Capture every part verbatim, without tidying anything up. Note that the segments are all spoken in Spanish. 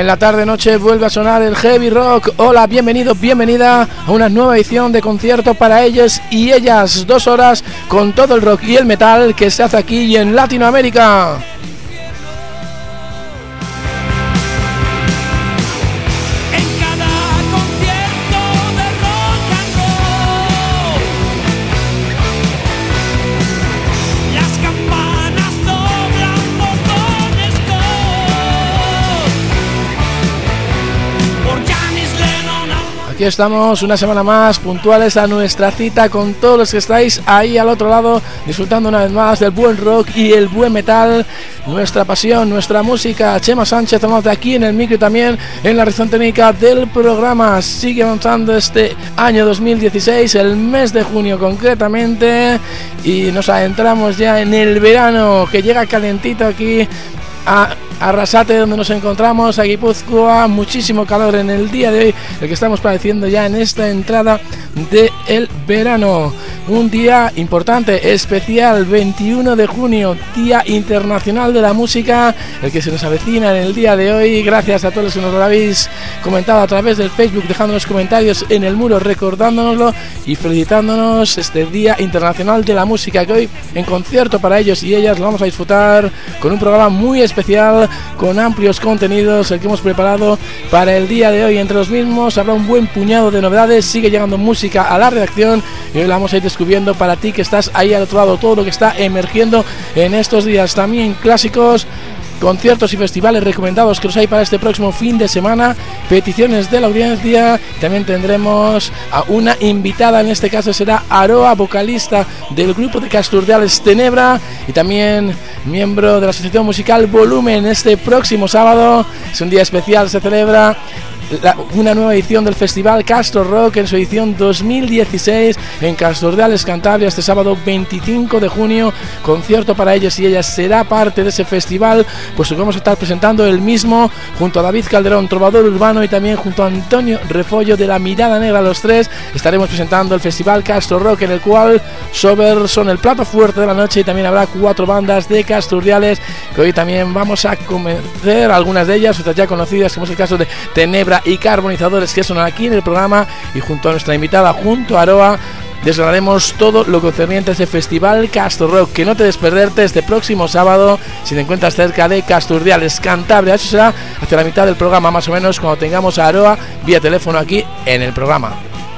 En la tarde-noche vuelve a sonar el heavy rock. Hola, bienvenido, bienvenida a una nueva edición de concierto para ellos y ellas. Dos horas con todo el rock y el metal que se hace aquí y en Latinoamérica. Aquí estamos una semana más puntuales a nuestra cita con todos los que estáis ahí al otro lado disfrutando una vez más del buen rock y el buen metal, nuestra pasión, nuestra música. Chema Sánchez, estamos de aquí en el micro y también en la reacción técnica del programa. Sigue avanzando este año dos mil dieciséis, el mes de junio concretamente, y nos adentramos ya en el verano que llega calentito aquí a Arrasate, donde nos encontramos, a Guipúzcoa. Muchísimo calor en el día de hoy, el que estamos padeciendo ya en esta entrada del verano. Un día importante, especial, veintiuno de junio, Día Internacional de la Música, el que se nos avecina en el día de hoy. Gracias a todos los que nos lo habéis comentado a través del Facebook, dejando los comentarios en el muro, recordándonoslo y felicitándonos este Día Internacional de la Música, que hoy en concierto para ellos y ellas lo vamos a disfrutar con un programa muy especial, con amplios contenidos, el que hemos preparado para el día de hoy. Entre los mismos habrá un buen puñado de novedades, sigue llegando música a la redacción y hoy la vamos a ir descubriendo para ti que estás ahí al otro lado, todo lo que está emergiendo en estos días. También clásicos, conciertos y festivales recomendados que los hay para este próximo fin de semana, peticiones de la audiencia. También tendremos a una invitada, en este caso será Aroa, vocalista del grupo de Casturdiales Tenebra y también miembro de la asociación musical Volumen. Este próximo sábado es un día especial, se celebra La, una nueva edición del festival Castro Rock en su edición dos mil dieciséis en Casturdiales, Cantabria, este sábado veinticinco de junio. Concierto para ellos y ellas, será parte de ese festival, pues vamos a estar presentando el mismo junto a David Calderón, trovador urbano, y también junto a Antonio Refollo de La Mirada Negra. Los tres estaremos presentando el festival Castro Rock, en el cual Sober son el plato fuerte de la noche, y también habrá cuatro bandas de Casturdiales que hoy también vamos a conocer, algunas de ellas, otras ya conocidas, como es el caso de Tenebra y Carbonizadores, que son aquí en el programa, y junto a nuestra invitada, junto a Aroa, desgranaremos todo lo concerniente a ese festival Castro Rock, que no te des perderte este próximo sábado si te encuentras cerca de Casturdiales, Cantabria. Eso será hacia la mitad del programa, más o menos, cuando tengamos a Aroa vía teléfono aquí en el programa.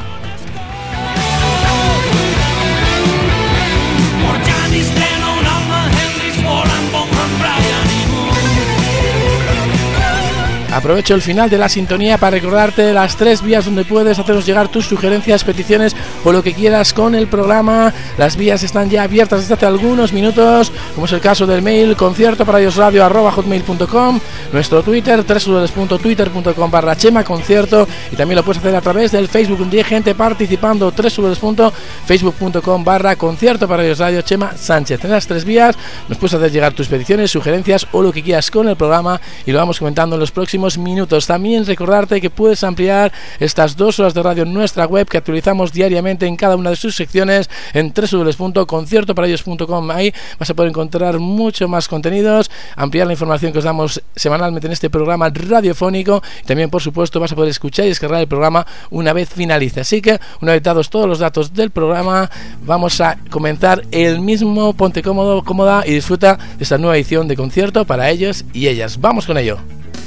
Aprovecho el final de la sintonía para recordarte las tres vías donde puedes hacernos llegar tus sugerencias, peticiones o lo que quieras con el programa. Las vías están ya abiertas desde hace algunos minutos, como es el caso del mail concierto para ellos radio arroba hotmail punto com, nuestro Twitter w w w punto twitter punto com barra chema concierto, y también lo puedes hacer a través del Facebook, donde hay gente participando, w w w punto facebook punto com barra concierto para ellos radio Chema Sánchez. En las tres vías nos puedes hacer llegar tus peticiones, sugerencias o lo que quieras con el programa, y lo vamos comentando en los próximos minutos. También recordarte que puedes ampliar estas dos horas de radio en nuestra web, que actualizamos diariamente en cada una de sus secciones, en w w w punto concierto para ellos punto com. Ahí vas a poder encontrar mucho más contenidos, ampliar la información que os damos semanalmente en este programa radiofónico, y también, por supuesto, vas a poder escuchar y descargar el programa una vez finalice. Así que, una vez dados todos los datos del programa, vamos a comenzar el mismo. Ponte cómodo, cómoda y disfruta de esta nueva edición de concierto para ellos y ellas. Vamos con ello.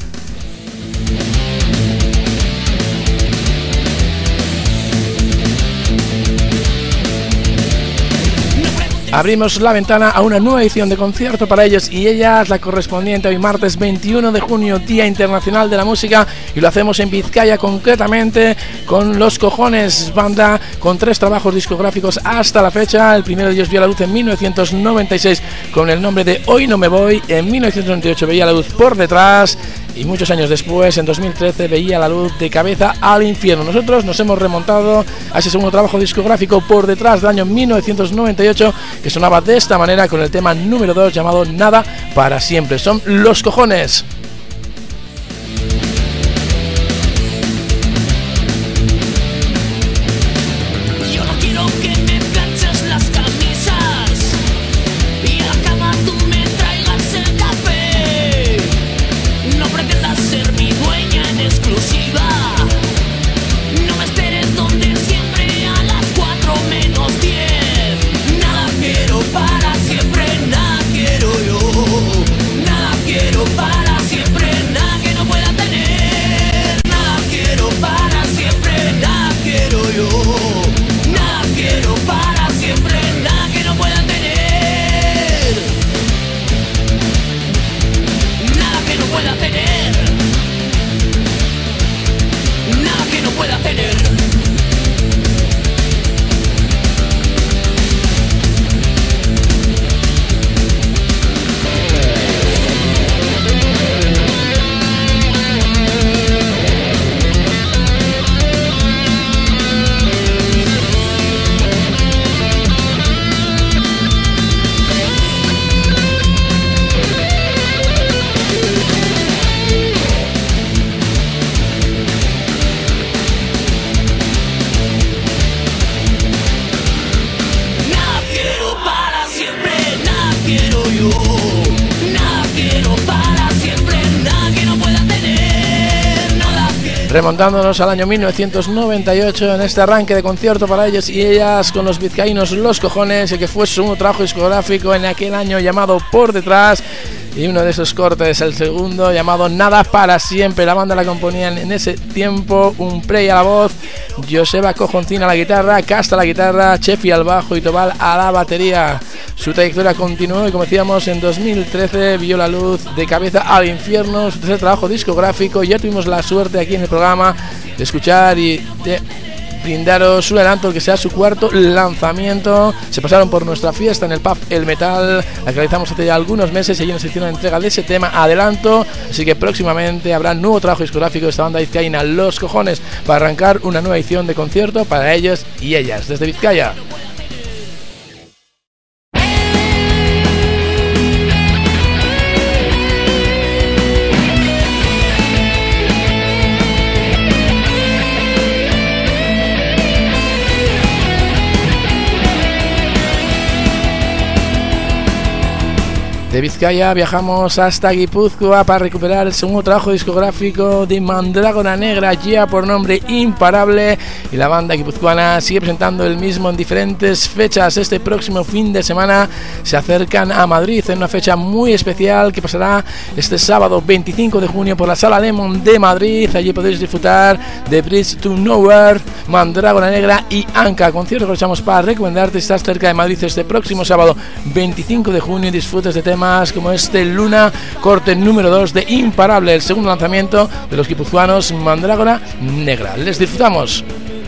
Abrimos la ventana a una nueva edición de concierto para ellos y ellas, la correspondiente hoy martes veintiuno de junio, Día Internacional de la Música, y lo hacemos en Vizcaya, concretamente con Los Cojones, banda con tres trabajos discográficos hasta la fecha. El primero de ellos vio la luz en mil novecientos noventa y seis con el nombre de Hoy no me voy, en mil novecientos noventa y ocho veía la luz Por detrás, y muchos años después, en dos mil trece, veía la luz De cabeza al infierno. Nosotros nos hemos remontado a ese segundo trabajo discográfico, Por detrás, del año mil novecientos noventa y ocho, que sonaba de esta manera con el tema número dos llamado Nada para siempre. Son Los Cojones. Mi dueño remontándonos al año mil novecientos noventa y ocho en este arranque de concierto para ellos y ellas con los vizcaínos Los Cojones, el que fue su segundo trabajo discográfico en aquel año llamado Por Detrás, y uno de esos cortes, el segundo, llamado Nada para Siempre. La banda la componían en ese tiempo un Prey a la voz, Joseba Cojoncina a la guitarra, Casta a la guitarra, Chefi al bajo y Tobal a la batería. Su trayectoria continuó y, como decíamos, en dos mil trece vio la luz de Cabeza al Infierno, su tercer trabajo discográfico. Ya tuvimos la suerte aquí en el programa de escuchar y de brindaros su adelanto, que sea su cuarto lanzamiento. Se pasaron por nuestra fiesta en el pub El Metal, la que realizamos hace ya algunos meses, y allí nos hicieron entrega de ese tema adelanto, así que próximamente habrá nuevo trabajo discográfico de esta banda vizcaína Los Cojones, para arrancar una nueva edición de concierto para ellos y ellas desde Vizcaya. De Vizcaya viajamos hasta Guipúzcoa para recuperar el segundo trabajo discográfico de Mandrágora Negra, ya por nombre Imparable, y la banda guipuzcoana sigue presentando el mismo en diferentes fechas. Este próximo fin de semana se acercan a Madrid en una fecha muy especial que pasará este sábado veinticinco de junio por la Sala Lemon de Madrid. Allí podéis disfrutar de Bridge to Nowhere, Mandrágora Negra y Anca, concierto que aprovechamos para recomendarte si estás cerca de Madrid este próximo sábado veinticinco de junio y disfrutes de temas como este Luna, corte número dos de Imparable, el segundo lanzamiento de los guipuzcoanos Mandrágora Negra. Les disfrutamos.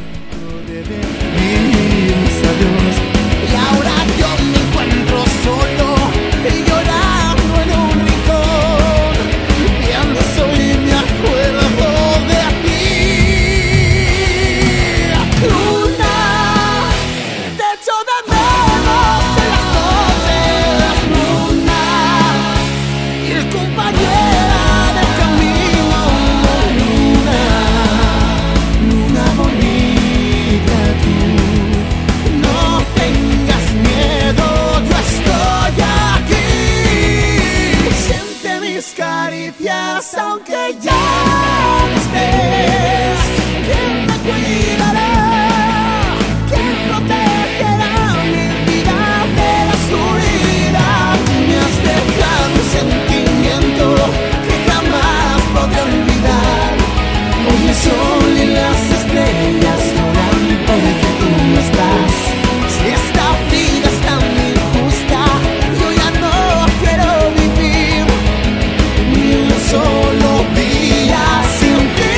Aunque ya no estés, ¿quién me cuidará? ¿Quién protegerá mi vida de la oscuridad? Me has dejado un sentimiento que jamás podré olvidar. Hoy el sol y las estrellas lloran porque tú no estás. Si esta vida es tan injusta, yo ya no quiero vivir ni un solo día sin ti.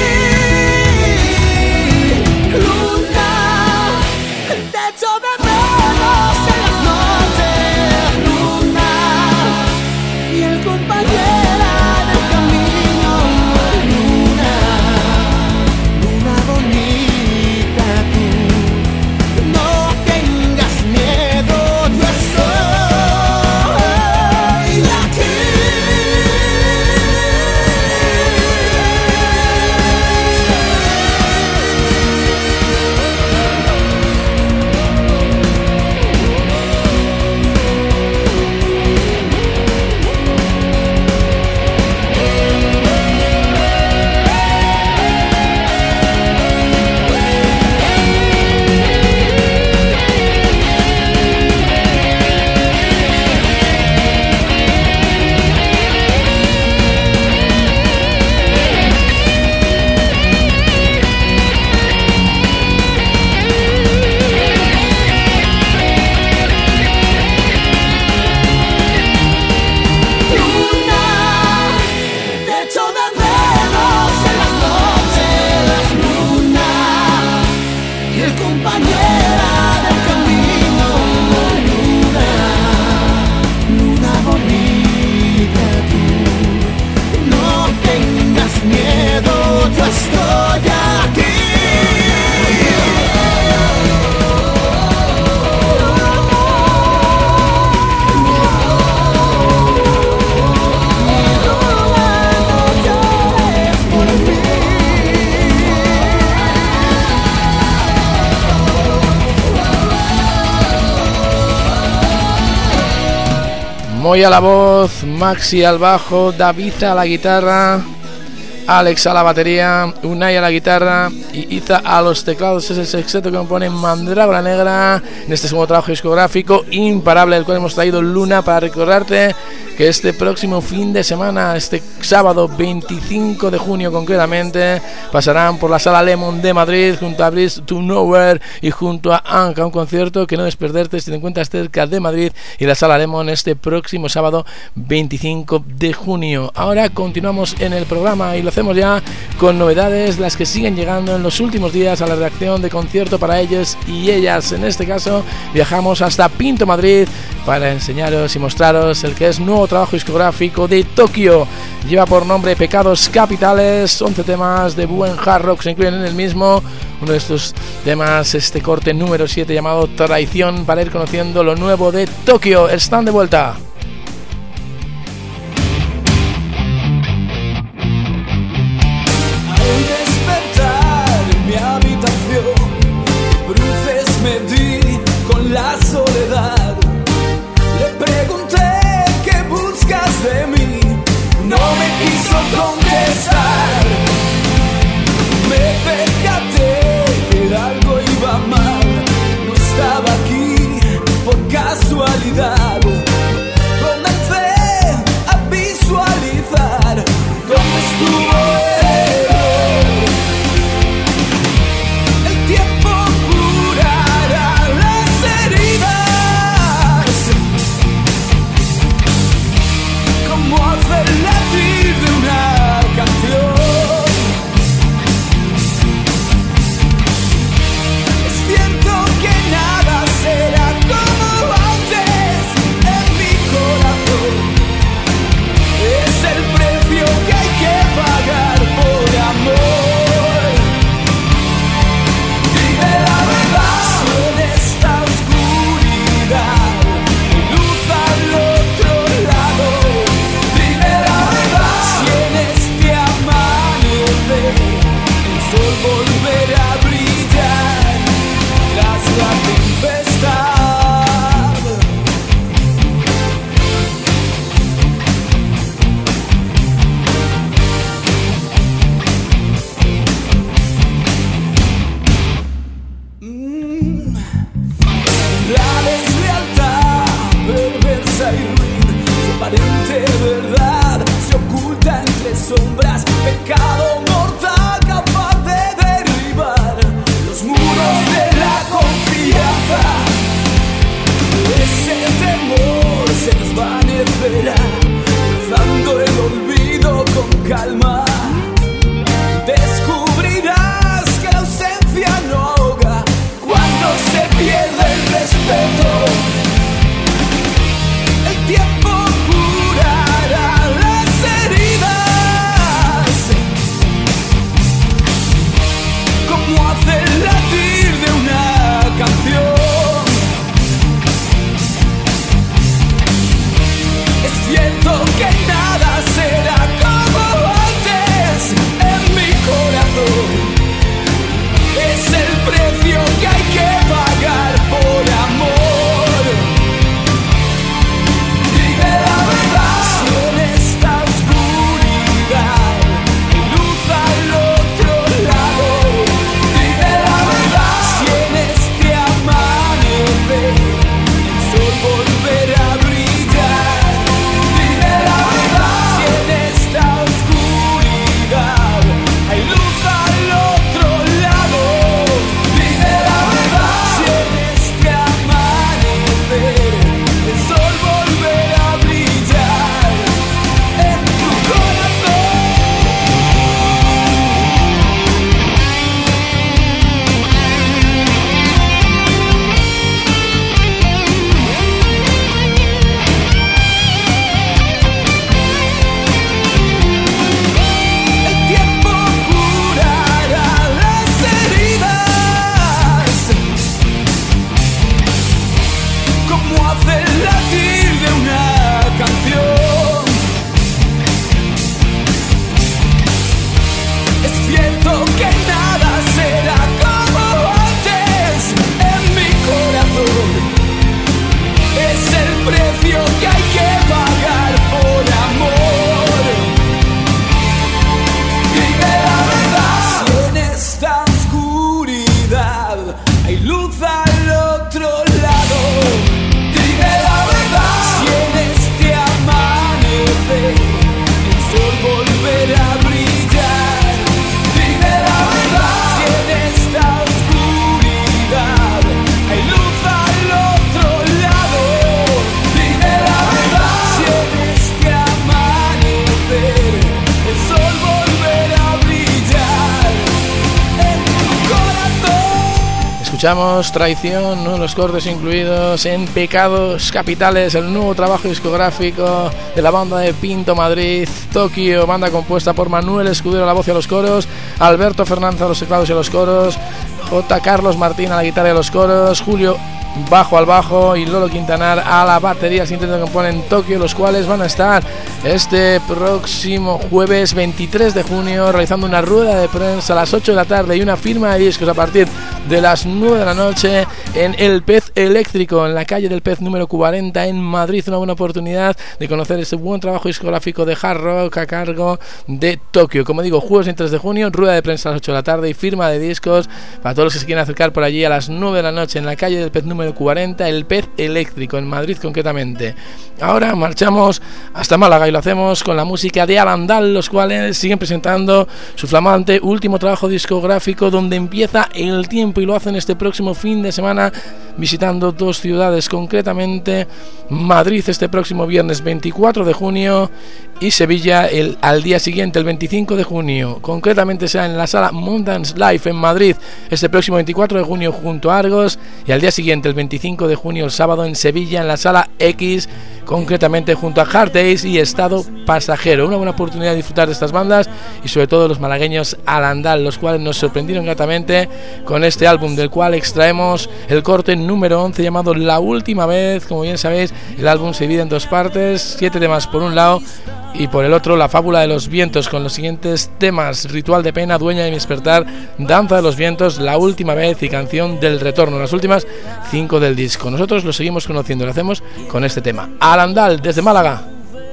Luna, te echo de menos en las noches. Luna, fiel compañera del camino. Luna, luna bonita tú, no tengas miedo, yo estoy aquí. Moy a la voz, Maxi al bajo, David a la guitarra, Alex a la batería, Unai a la guitarra y Iza a los teclados. Es el sexteto que compone Mandrágora Negra en este segundo trabajo discográfico imparable, del cual hemos traído Luna, para recordarte que este próximo fin de semana, este sábado veinticinco de junio concretamente, pasarán por la Sala Lemon de Madrid junto a Bridge to Nowhere y junto a Anka, un concierto que no debes perderte si te encuentras cerca de Madrid y la Sala Lemon este próximo sábado veinticinco de junio. Ahora continuamos en el programa y lo hacemos ya con novedades, las que siguen llegando en los últimos días a la redacción de Concierto para ellos y ellas. En este caso viajamos hasta Pinto, Madrid, para enseñaros y mostraros el que es nuevo trabajo discográfico de Tokio. Lleva por nombre Pecados Capitales, once temas de buen hard rock se incluyen en el mismo. Uno de estos temas, este corte número siete llamado Traición, para ir conociendo lo nuevo de Tokio. Están de vuelta. Al despertar en mi habitación, bruces me di con la soledad. Le pregunté qué buscas de mí, no me quiso contestar. Me percaté que algo iba mal, no estaba aquí por casualidad. Comencé a visualizar dónde estuvo el error. El tiempo curará las heridas, como hacer latir de una canción. Es cierto que nada será como antes en mi corazón. Es el precio que hay que pagar por amor. Dime la verdad, si en esta oscuridad hay luz al otro lado. Dime la verdad, si en este amanecer el sol volverá a brillar tras la tempestad. Mm. La deslealtad perversa y ruin, su aparente verdad se oculta entre sombras. Pecado mortal capaz de derribar los muros de la confianza. Ese temor se desvanecerá, cruzando el olvido con calma. Descubrirás que la ausencia no ahoga cuando se pierde el respeto. El tiempo curará las heridas, luz al otro lado. Dime la verdad, si en este amanecer el sol volverá a brillar. Dime la verdad, si en esta oscuridad hay luz al otro lado. Dime la verdad, si en este amanecer el sol volverá a brillar en tu corazón. Escuchamos Traición, uno de los cortes incluidos en Pecados Capitales, el nuevo trabajo discográfico de la banda de Pinto Madrid, Tokio, banda compuesta por Manuel Escudero a la voz y a los coros, Alberto Fernández a los teclados y a los coros, J. Carlos Martín a la guitarra y a los coros, Julio bajo al bajo y Lolo Quintanar a la batería, siguiente que componen Tokio, los cuales van a estar este próximo jueves veintitrés de junio realizando una rueda de prensa a las ocho de la tarde y una firma de discos a partir de las nueve de la noche en El Pez Eléctrico, en la calle del Pez número cuarenta en Madrid. Una buena oportunidad de conocer este buen trabajo discográfico de hard rock a cargo de Tokio. Como digo, jueves veintitrés de junio, rueda de prensa a las ocho de la tarde y firma de discos para todos los que se quieran acercar por allí a las nueve de la noche en la calle del Pez número cuarenta, El Pez Eléctrico, en Madrid concretamente. Ahora marchamos hasta Málaga y lo hacemos con la música de Alandal, los cuales siguen presentando su flamante último trabajo discográfico Donde Empieza el Tiempo, y lo hacen este próximo fin de semana visitando dos ciudades, concretamente Madrid este próximo viernes veinticuatro de junio y Sevilla el, al día siguiente, el veinticinco de junio. Concretamente será en la sala Mountains Live en Madrid este próximo veinticuatro de junio junto a Argos, y al día siguiente, el veinticinco de junio, el sábado, en Sevilla en la sala X, concretamente junto a Hard Days y Estado Pasajero. Una buena oportunidad de disfrutar de estas bandas y sobre todo los malagueños Alandal, los cuales nos sorprendieron gratamente con este álbum, del cual extraemos el corte número once llamado La Última Vez. Como bien sabéis, el álbum se divide en dos partes, siete temas por un lado y por el otro La Fábula de los Vientos, con los siguientes temas: Ritual de Pena, Dueña de mi despertar, Danza de los Vientos, La Última Vez y Canción del Retorno, las últimas cinco del disco. Nosotros lo seguimos conociendo, lo hacemos con este tema. Alandal desde Málaga.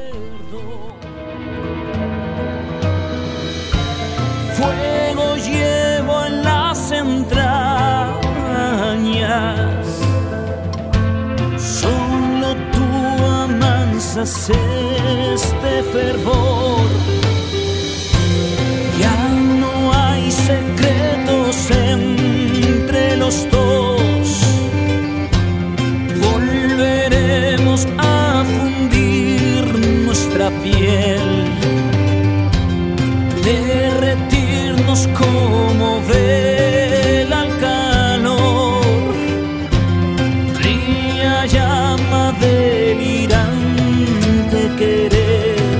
Fuego llevo en las entrañas, solo tú amansas este fervor. Ya no hay secretos entre los dos, volveremos a fundir nuestra piel, derretirnos como vela al calor, fría llama delirante querer.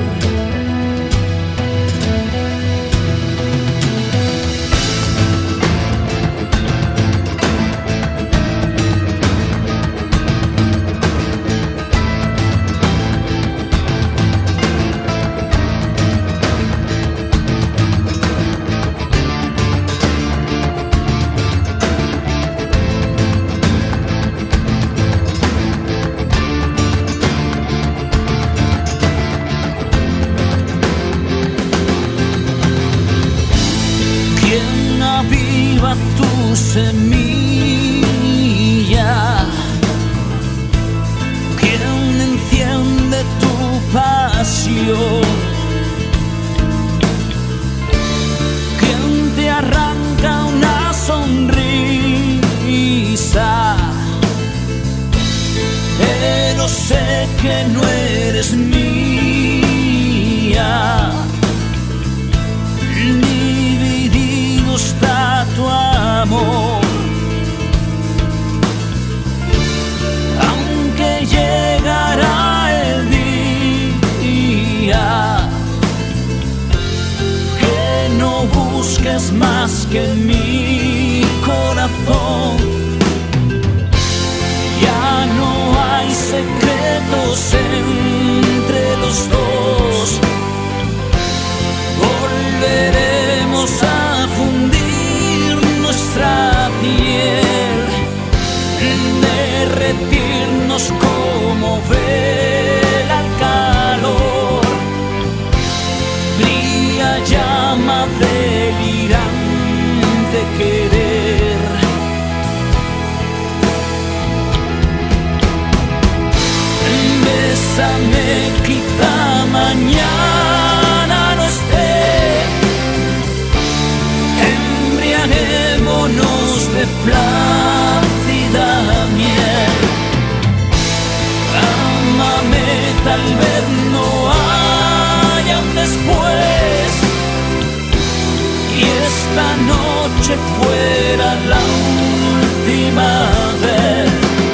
Tu semilla, quien enciende tu pasión, quien te arranca una sonrisa, pero sé que no eres mía. Dividido está tu amor, aunque llegará el día que no busques más que mi corazón. Ya no hay secretos entre los dos, volveremos a fundir nuestra piel, derretirnos como vela al calor, fría llama delirante querer. embriaguémonos de plácida miel. Ámame, tal vez no haya un después, y esta noche fuera la última vez.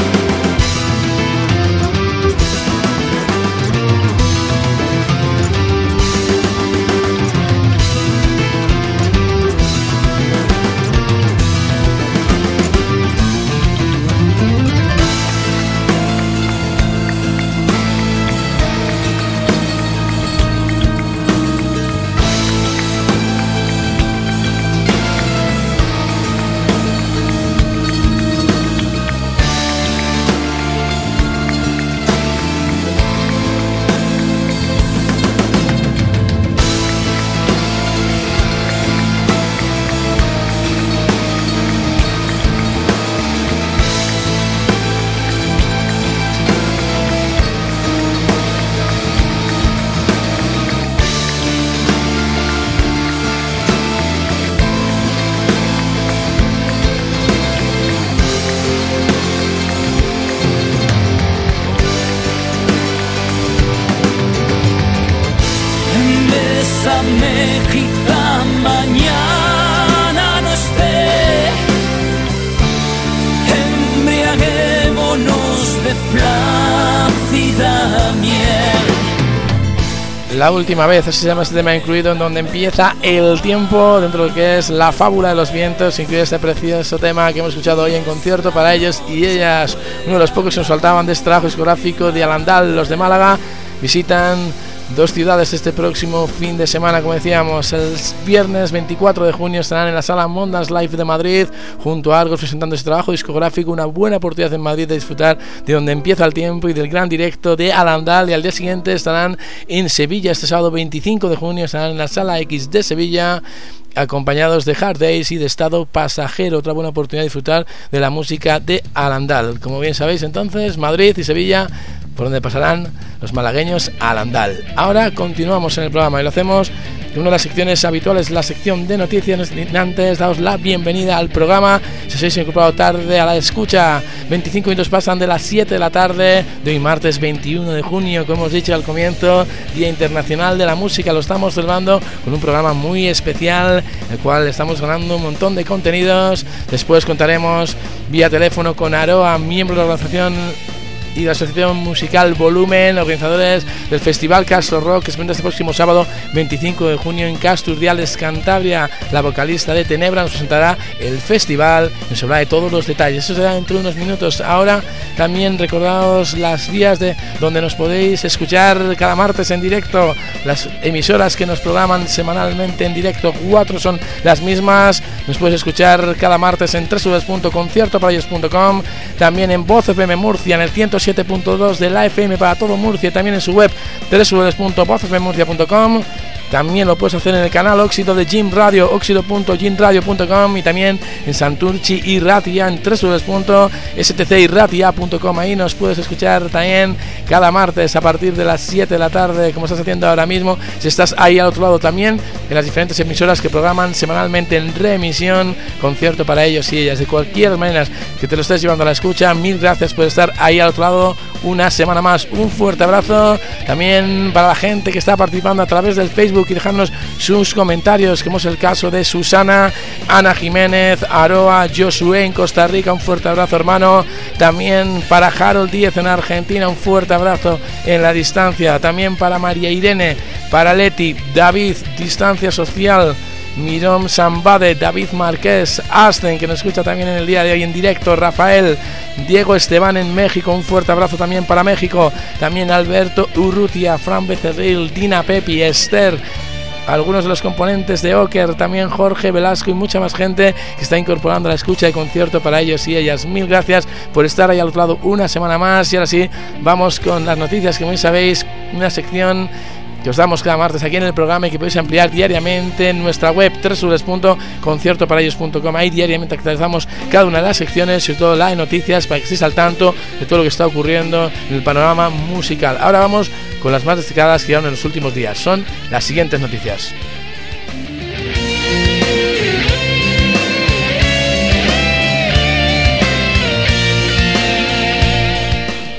Quizá mañana no esté, embriaguémonos de plácida miel. La última vez, así se llama este tema incluido, en donde empieza el tiempo dentro de lo que es la fábula de los vientos, incluye este precioso tema que hemos escuchado hoy en concierto para ellos y ellas, uno de los pocos que nos faltaban de este trabajo discográfico de Alandal. Los de Málaga visitan dos ciudades este próximo fin de semana, como decíamos. El viernes veinticuatro de junio estarán en la sala Mondans Live de Madrid junto a Argos presentando este trabajo discográfico, una buena oportunidad en Madrid de disfrutar de donde empieza el tiempo y del gran directo de Alandal. Y al día siguiente estarán en Sevilla, este sábado veinticinco de junio estarán en la sala X de Sevilla acompañados de Hard Days y de Estado Pasajero, otra buena oportunidad de disfrutar de la música de Alandal. Como bien sabéis, entonces, Madrid y Sevilla, por donde pasarán los malagueños a Alandal. Ahora continuamos en el programa y lo hacemos en una de las secciones habituales, la sección de noticias. Antes, daos la bienvenida al programa. Si os habéis incorporado tarde a la escucha, veinticinco minutos pasan de las siete de la tarde de hoy, martes veintiuno de junio, como hemos dicho al comienzo, Día Internacional de la Música. Lo estamos celebrando con un programa muy especial, el cual estamos ganando un montón de contenidos. Después contaremos vía teléfono con Aroa, miembro de la organización y de la Asociación Musical Volumen, organizadores del Festival Castro Rock, que se presenta este próximo sábado veinticinco de junio en Casturdiales, Cantabria. La vocalista de Tenebra nos presentará el festival, nos hablará de todos los detalles. Eso será dentro de unos minutos. Ahora también recordaos las vías de donde nos podéis escuchar cada martes en directo. Las emisoras que nos programan semanalmente en directo, cuatro son las mismas. Nos puedes escuchar cada martes en doble u doble u doble u punto concierto para ellos punto com, también en Voz F M Murcia en el ciento siete punto dos de la F M para todo Murcia, también en su web doble u doble u doble u punto voz f m murcia punto com. También lo puedes hacer en el canal Óxido de Jim Radio, óxido punto jim radio punto com, y también en Santurchi y Ratia en doble u doble u doble u punto s t c y ratia punto com. Ahí nos puedes escuchar también cada martes a partir de las siete de la tarde, como estás haciendo ahora mismo, si estás ahí al otro lado también, en las diferentes emisoras que programan semanalmente en reemisión concierto para ellos y ellas. De cualquier manera que te lo estés llevando a la escucha, mil gracias por estar ahí al otro lado una semana más. Un fuerte abrazo también para la gente que está participando a través del Facebook y dejarnos sus comentarios, como es el caso de Susana, Ana Jiménez, Aroa, Josué en Costa Rica, un fuerte abrazo, hermano. También para Harold Díez en Argentina, un fuerte abrazo en la distancia. También para María Irene, para Leti, David, distancia social, Mirón Zambade, David Márquez, Asten, que nos escucha también en el día de hoy en directo, Rafael, Diego Esteban en México, un fuerte abrazo también para México. También Alberto Urrutia, Fran Becerril, Dina Pepi, Esther, algunos de los componentes de Oker, también Jorge Velasco y mucha más gente que está incorporando a la escucha de concierto para ellos y ellas. Mil gracias por estar ahí al otro lado una semana más. Y ahora sí, vamos con las noticias, que como sabéis, una sección que os damos cada martes aquí en el programa y que podéis ampliar diariamente en nuestra web doble u doble u doble u punto concierto para ellos punto com. Ahí diariamente actualizamos cada una de las secciones, sobre todo la de noticias, para que estéis al tanto de todo lo que está ocurriendo en el panorama musical. Ahora vamos con las más destacadas que llegaron en los últimos días. Son las siguientes noticias.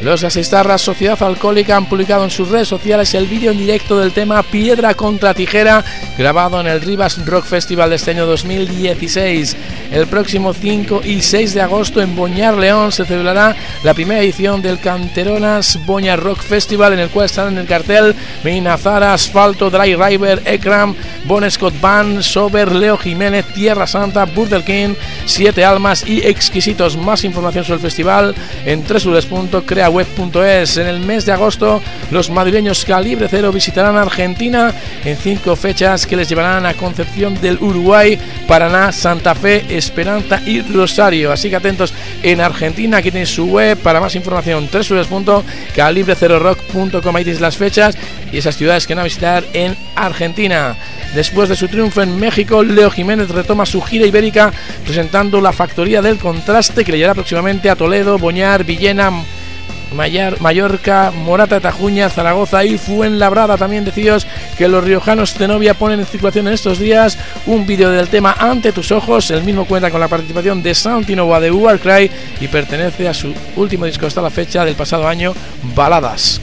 Los Asistarras Sociedad Alcohólica han publicado en sus redes sociales el vídeo en directo del tema Piedra contra Tijera, grabado en el Rivas Rock Festival de este año dos mil dieciséis. El próximo cinco y seis de agosto en Boñar, León, se celebrará la primera edición del Canteronas Boñar Rock Festival, en el cual estarán en el cartel Minazara, Asfalto, Dry River, Ekram, Bon Scott Band, Sober, Leo Jiménez, Tierra Santa, Burger King, Siete Almas y Exquisitos. Más información sobre el festival en doble u doble u doble u punto crea web punto es. En el mes de agosto, los madrileños Calibre Cero visitarán Argentina en cinco fechas que les llevarán a Concepción del Uruguay, Paraná, Santa Fe, Esperanza y Rosario. Así que atentos en Argentina. Aquí tenéis su web para más información, doble u doble u doble u punto calibre cero rock punto com. Ahí tenéis las fechas y esas ciudades que van a visitar en Argentina. Después de su triunfo en México, Leo Jiménez retoma su gira ibérica presentando La Factoría del Contraste, que le llevará próximamente a Toledo, Boñar, Villena, Mayar, Mallorca, Morata de Tajuña, Zaragoza y Fuenlabrada. También deciros que los riojanos Zenobia ponen en circulación en estos días un vídeo del tema Ante tus ojos. El mismo cuenta con la participación de Santi Novoa de Warcry y pertenece a su último disco hasta la fecha del pasado año, Baladas.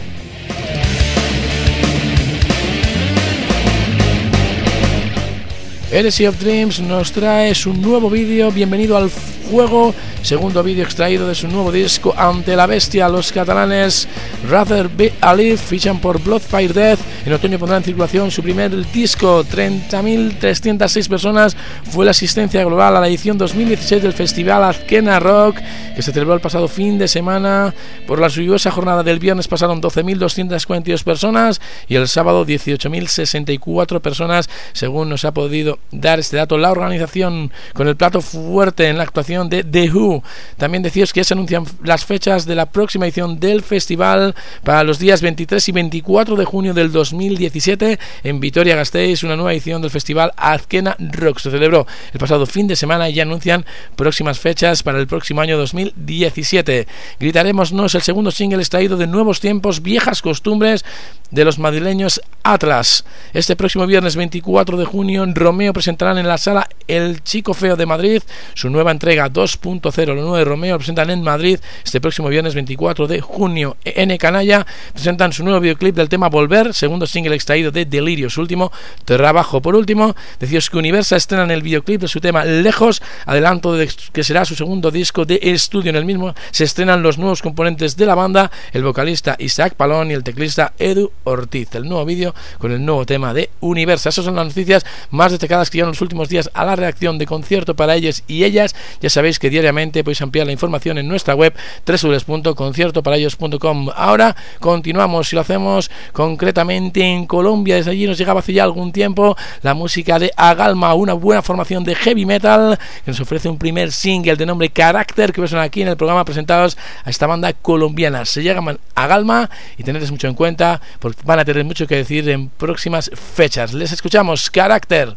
Heresy of Dreams nos trae su nuevo vídeo, Bienvenido al Fuego, segundo vídeo extraído de su nuevo disco Ante la Bestia. Los catalanes Rather Be Alive fichan por Bloodfire Death. En otoño pondrá en circulación su primer disco. Treinta mil trescientas seis personas fue la asistencia global a la edición dos mil dieciséis del Festival Azkena Rock, que se celebró el pasado fin de semana. Por la lluviosa jornada del viernes pasaron doce mil doscientas cuarenta y dos personas y el sábado dieciocho mil sesenta y cuatro personas, según nos ha podido dar este dato la organización, con el plato fuerte en la actuación de The Who. También deciros que ya se anuncian las fechas de la próxima edición del festival para los días veintitrés y veinticuatro de junio del dos mil diecisiete en Vitoria-Gasteiz. Una nueva edición del Festival Azkena Rock se celebró el pasado fin de semana y ya anuncian próximas fechas para el próximo año dos mil diecisiete. Gritaremos no es el segundo single extraído de Nuevos Tiempos, Viejas Costumbres, de los madrileños Atlas. Este próximo viernes veinticuatro de junio, Romeo presentarán en la sala El Chico Feo de Madrid su nueva entrega dos punto cero. Lo nuevo de Romeo presentan en Madrid este próximo viernes veinticuatro de junio. N Canalla presentan su nuevo videoclip del tema Volver, segundo single extraído de Delirio, su último trabajo. Por último, deciros que Universa estrenan el videoclip de su tema Lejos, adelanto de que será su segundo disco de estudio. En el mismo se estrenan los nuevos componentes de la banda, el vocalista Isaac Palón y el teclista Edu Ortiz. El nuevo vídeo con el nuevo tema de Universa. Esas son las noticias más destacadas que llevan los últimos días a la reacción de Concierto para ellos y ellas. Ya sabéis que diariamente podéis ampliar la información en nuestra web doble u doble u doble u punto concierto para ellos punto com. Ahora continuamos y lo hacemos concretamente en Colombia. Desde allí nos llegaba hace ya algún tiempo la música de Agalma, una buena formación de heavy metal que nos ofrece un primer single de nombre Carácter, que verán aquí en el programa presentados a esta banda colombiana. Se llaman Agalma y tenedles mucho en cuenta porque van a tener mucho que decir en próximas fechas. Les escuchamos, Carácter.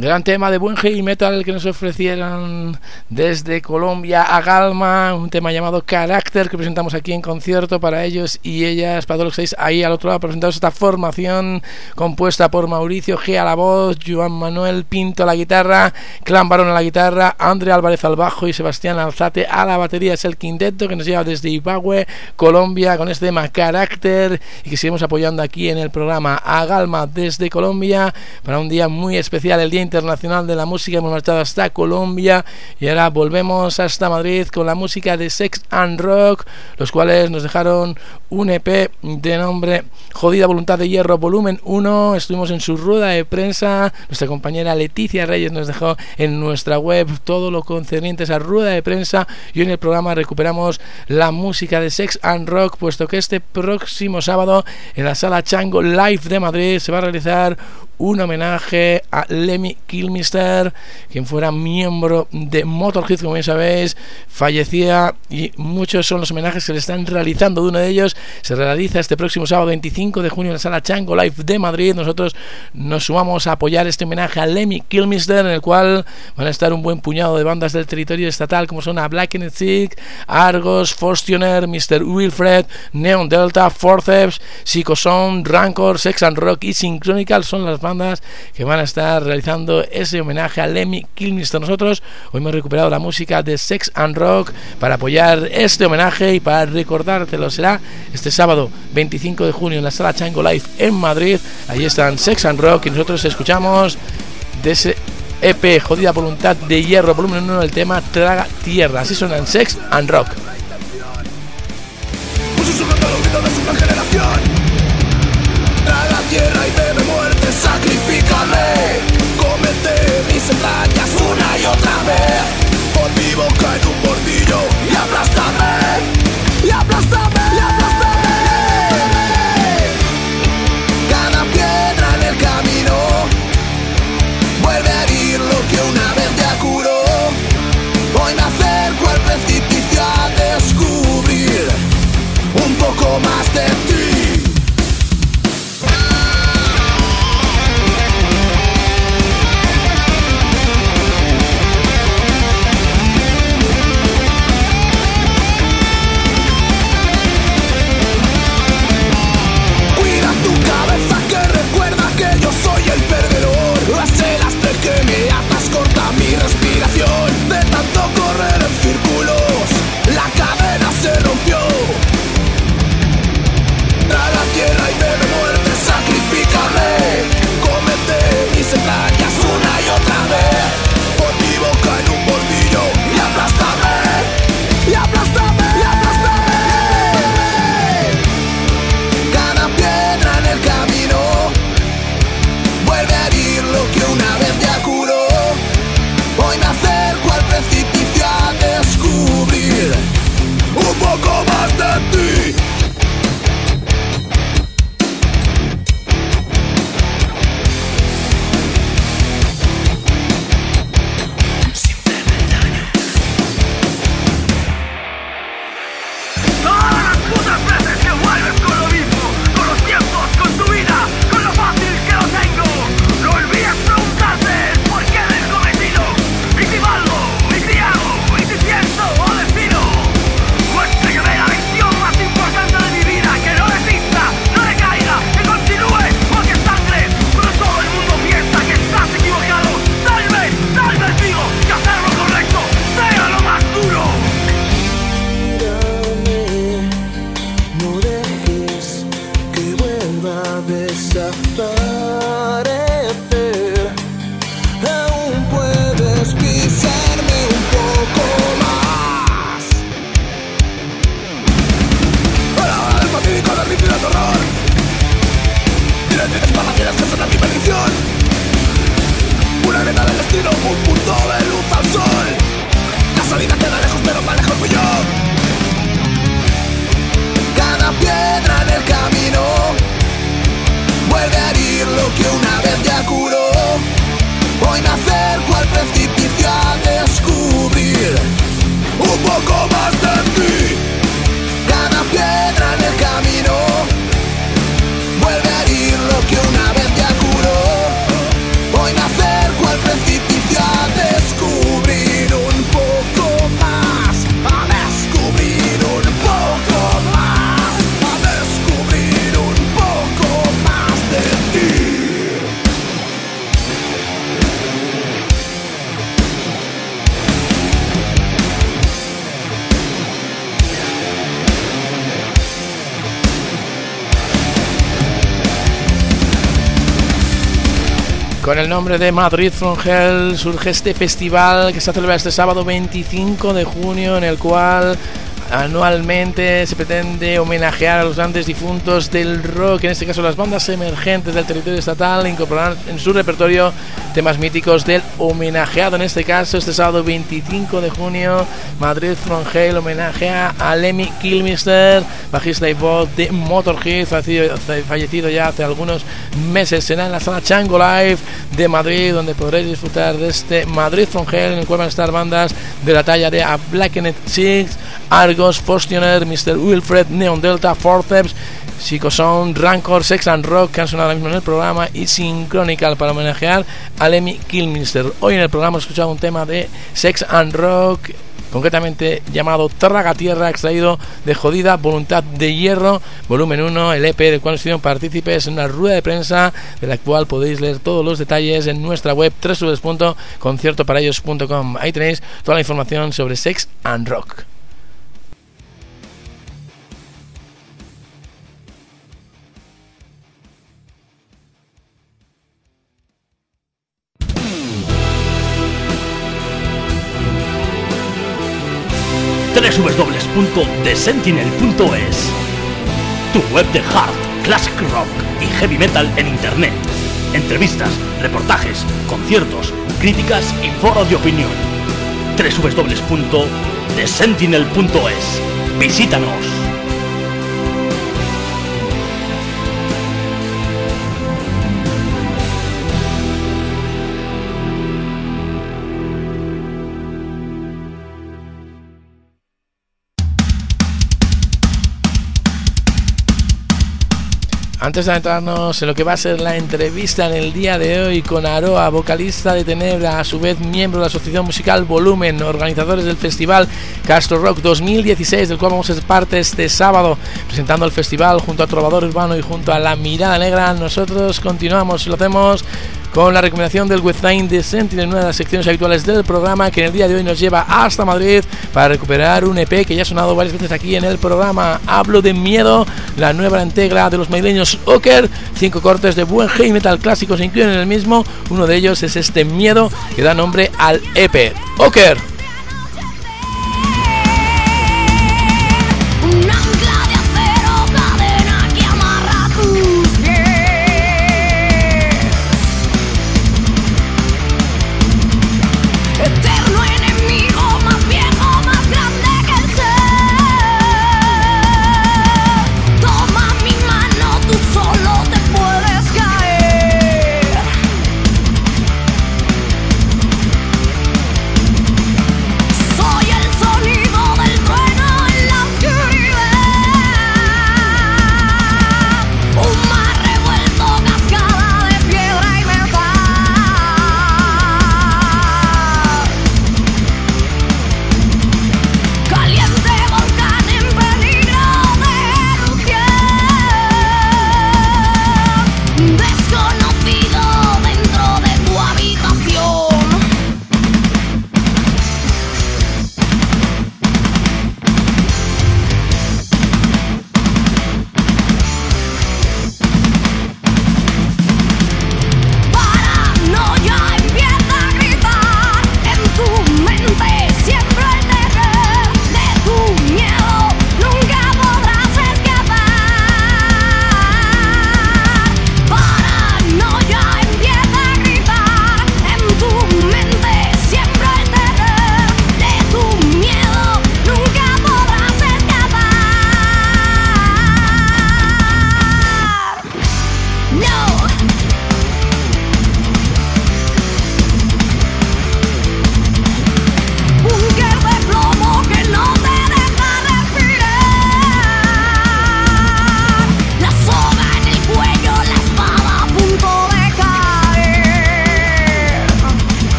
Gran tema de buen heavy metal que nos ofrecieron desde Colombia a Galma, un tema llamado Carácter que presentamos aquí en concierto para ellos y ellas, para todos los que estáis ahí al otro lado. Presentamos esta formación compuesta por Mauricio G a la voz, Joan Manuel Pinto a la guitarra, Clan Barón a la guitarra, André Álvarez al bajo y Sebastián Alzate a la batería. Es el quinteto que nos lleva desde Ibagué, Colombia, con este tema Carácter, y que seguimos apoyando aquí en el programa a Galma desde Colombia para un día muy especial, el Día Internacional de la Música. Hemos marchado hasta Colombia y ahora volvemos hasta Madrid con la música de Sex and Rock, los cuales nos dejaron un E P de nombre Jodida Voluntad de Hierro volumen uno. Estuvimos en su rueda de prensa, nuestra compañera Leticia Reyes nos dejó en nuestra web todo lo concerniente a esa rueda de prensa, y hoy en el programa recuperamos la música de Sex and Rock, puesto que este próximo sábado en la Sala Chango Live de Madrid se va a realizar un homenaje a Lemmy Kilmister, quien fuera miembro de Motorhead, como bien sabéis, fallecía, y muchos son los homenajes que le están realizando. De uno de ellos se realiza este próximo sábado veinticinco de junio en la Sala Chango Live de Madrid. Nosotros nos sumamos a apoyar este homenaje a Lemmy Kilmister, en el cual van a estar un buen puñado de bandas del territorio estatal, como son a Blackened Sick, Argos, Fortuner, mister Wilfred, Neon Delta, Forceps, Psychosound, Rancor, Sex and Rock y Synchronical. Son las bandas que van a estar realizando ese homenaje a Lemmy Kilmister. Nosotros hoy hemos recuperado la música de Sex and Rock para apoyar este homenaje y para recordártelo. Será este sábado veinticinco de junio en la Sala Chango Live en Madrid. Ahí están Sex and Rock y nosotros escuchamos de ese E P Jodida Voluntad de Hierro volumen uno el tema Traga Tierra. Así suenan Sex and Rock. Traga tierra y bebe muerte, sacrifícame. Cómete mis entrañas una y otra vez. Pon mi boca en un bordillo y aplástame, y aplástame, y aplástame. Cada piedra en el camino vuelve a herir lo que una vez ya curó. Hoy me acerco al precipicio a descubrir un poco más de ti. Soy el perdedor, hace el lastre que me atas, corta mi respiración. De tanto correr en círculos, la cadena se rompió. Traga tierra y bebe muerte, sacrifícame. Cómete mis entrañas una y otra vez. Pon mi boca en un bordillo y aplástame, y aplástame, y aplástame. Cada piedra en el camino vuelve a herir lo que una vez ya curó. Hoy me acerco al precipicio a descubrir un poco más de ti. Vuelve a herir lo que una vez ya curó. Hoy me acerco al Con el nombre de Madrid From Hell surge este festival que se celebra este sábado veinticinco de junio, en el cual anualmente se pretende homenajear a los grandes difuntos del rock, en este caso las bandas emergentes del territorio estatal, incorporar en su repertorio temas míticos del homenajeado. En este caso, este sábado veinticinco de junio, Madrid From Hell homenajea a Lemmy Kilmister, bajista y voz de Motorhead, fallecido, fallecido ya hace algunos meses. Será en la sala Chango Live de Madrid, donde podréis disfrutar de este Madrid From Hell, en el cual van a estar bandas de la talla de A Blackened Six, Argos, Postioner, mister Wilfred, Neon Delta, Forceps, Psychosound, Rancor, Sex and Rock, que han sonado ahora mismo en el programa, y Synchronical, para homenajear a Lemmy Kilmister. Hoy en el programa hemos escuchado un tema de Sex and Rock, concretamente llamado Traga Tierra, extraído de Jodida Voluntad de Hierro, volumen uno, el E P del cual estuvieron partícipes en una rueda de prensa, de la cual podéis leer todos los detalles en nuestra web doble u doble u doble u punto concierto para ellos punto com. Ahí tenéis toda la información sobre Sex and Rock. doble u doble u doble u punto the sentinel punto es, tu web de hard, classic rock y heavy metal en internet. Entrevistas, reportajes, conciertos, críticas y foros de opinión. doble u doble u doble u punto the sentinel punto es. Visítanos. Antes de adentrarnos en lo que va a ser la entrevista en el día de hoy con Aroa, vocalista de Tenebra, a su vez miembro de la Asociación Musical Volumen, organizadores del festival Castro Rock dos mil dieciséis, del cual vamos a ser parte este sábado, presentando el festival junto a Trovador Urbano y junto a La Mirada Negra. Nosotros continuamos y lo hacemos con la recomendación del Webzine de Sentinel, una de las secciones habituales del programa, que en el día de hoy nos lleva hasta Madrid para recuperar un E P que ya ha sonado varias veces aquí en el programa. Hablo de Miedo, la nueva entrega de los madrileños Oker. Cinco cortes de buen heavy metal clásico se incluyen en el mismo. Uno de ellos es este Miedo, que da nombre al E P. Oker. Solo te puedes caer.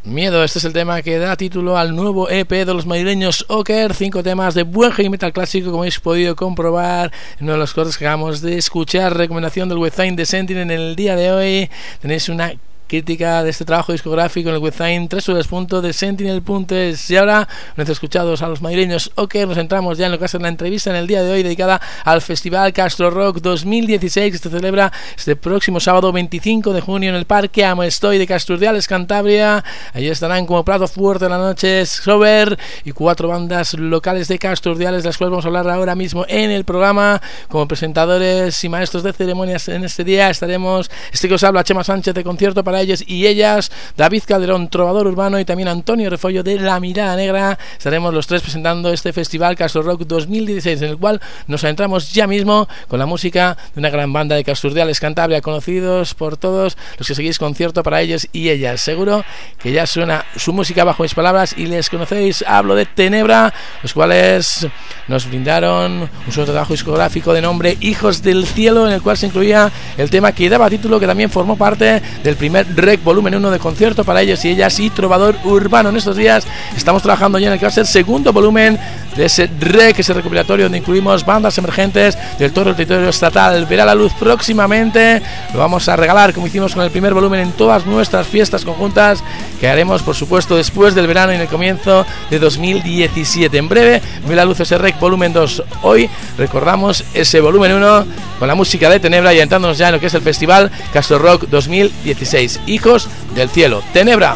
Miedo, este es el tema que da título al nuevo E P de los madrileños Oker. Cinco temas de buen heavy metal clásico, como habéis podido comprobar en uno de los cortes que acabamos de escuchar. Recomendación del website de Sentinel en el día de hoy. Tenéis una crítica de este trabajo discográfico en el website doble u doble u doble u punto the sentinel punto es. Y ahora, una vez escuchados a los madrileños Oker, nos entramos ya en lo que va a ser la entrevista en el día de hoy dedicada al Festival Castro Rock dos mil dieciséis, que se celebra este próximo sábado veinticinco de junio en el Parque Amoestoy de Casturdiales, Cantabria. Allí estarán como plato fuerte de la noche Sober y cuatro bandas locales de Casturdiales, de las cuales vamos a hablar ahora mismo en el programa. Como presentadores y maestros de ceremonias en este día estaremos, este que os habla, Chema Sánchez, de Concierto para ellos y ellas, David Calderón, trovador urbano, y también Antonio Refollo de La Mirada Negra. Estaremos los tres presentando este Festival Castro Rock dos mil dieciséis, en el cual nos adentramos ya mismo con la música de una gran banda de Casturdiales, Cantabria, conocidos por todos los que seguís Concierto para ellos y ellas. Seguro que ya suena su música bajo mis palabras y les conocéis. Hablo de Tenebra, los cuales nos brindaron un solo trabajo discográfico de nombre Hijos del Cielo, en el cual se incluía el tema que daba título, que también formó parte del primer Rec volumen uno de Concierto para ellos y ellas y Trovador Urbano. En estos días estamos trabajando ya en el que va a ser el segundo volumen de ese Rec, ese recopilatorio donde incluimos bandas emergentes del todo el territorio estatal. Verá la luz próximamente, lo vamos a regalar como hicimos con el primer volumen en todas nuestras fiestas conjuntas que haremos, por supuesto, después del verano y en el comienzo de dos mil diecisiete. En breve ve la luz ese Rec volumen dos. Hoy recordamos ese volumen uno con la música de Tenebra y entrándonos ya en lo que es el Festival Castro Rock dos mil dieciséis. Hijos del Cielo, Tenebra.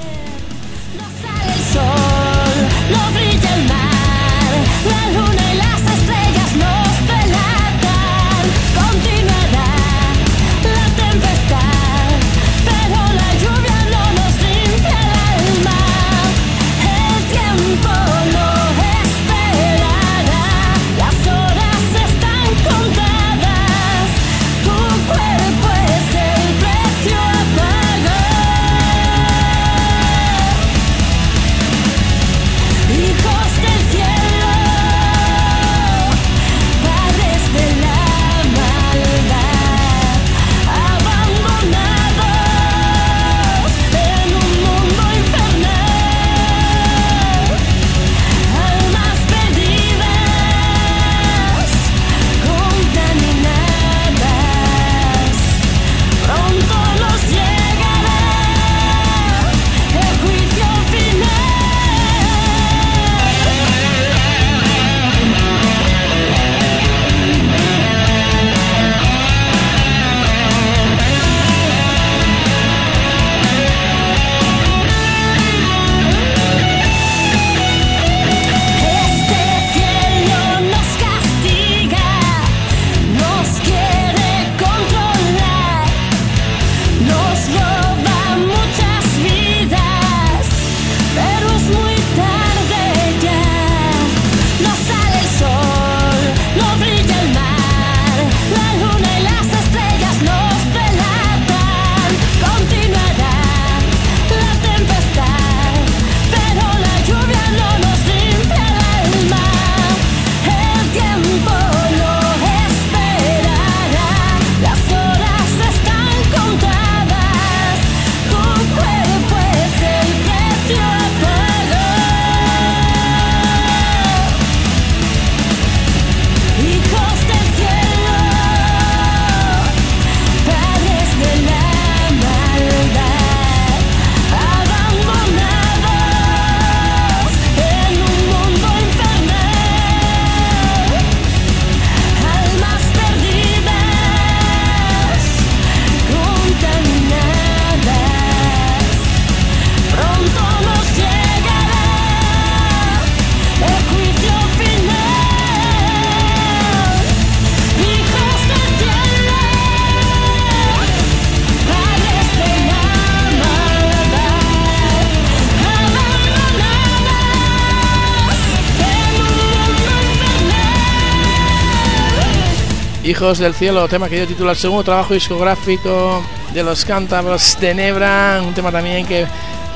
Hijos del Cielo, tema que dio título al segundo trabajo discográfico de los cántabros Tenebra, un tema también que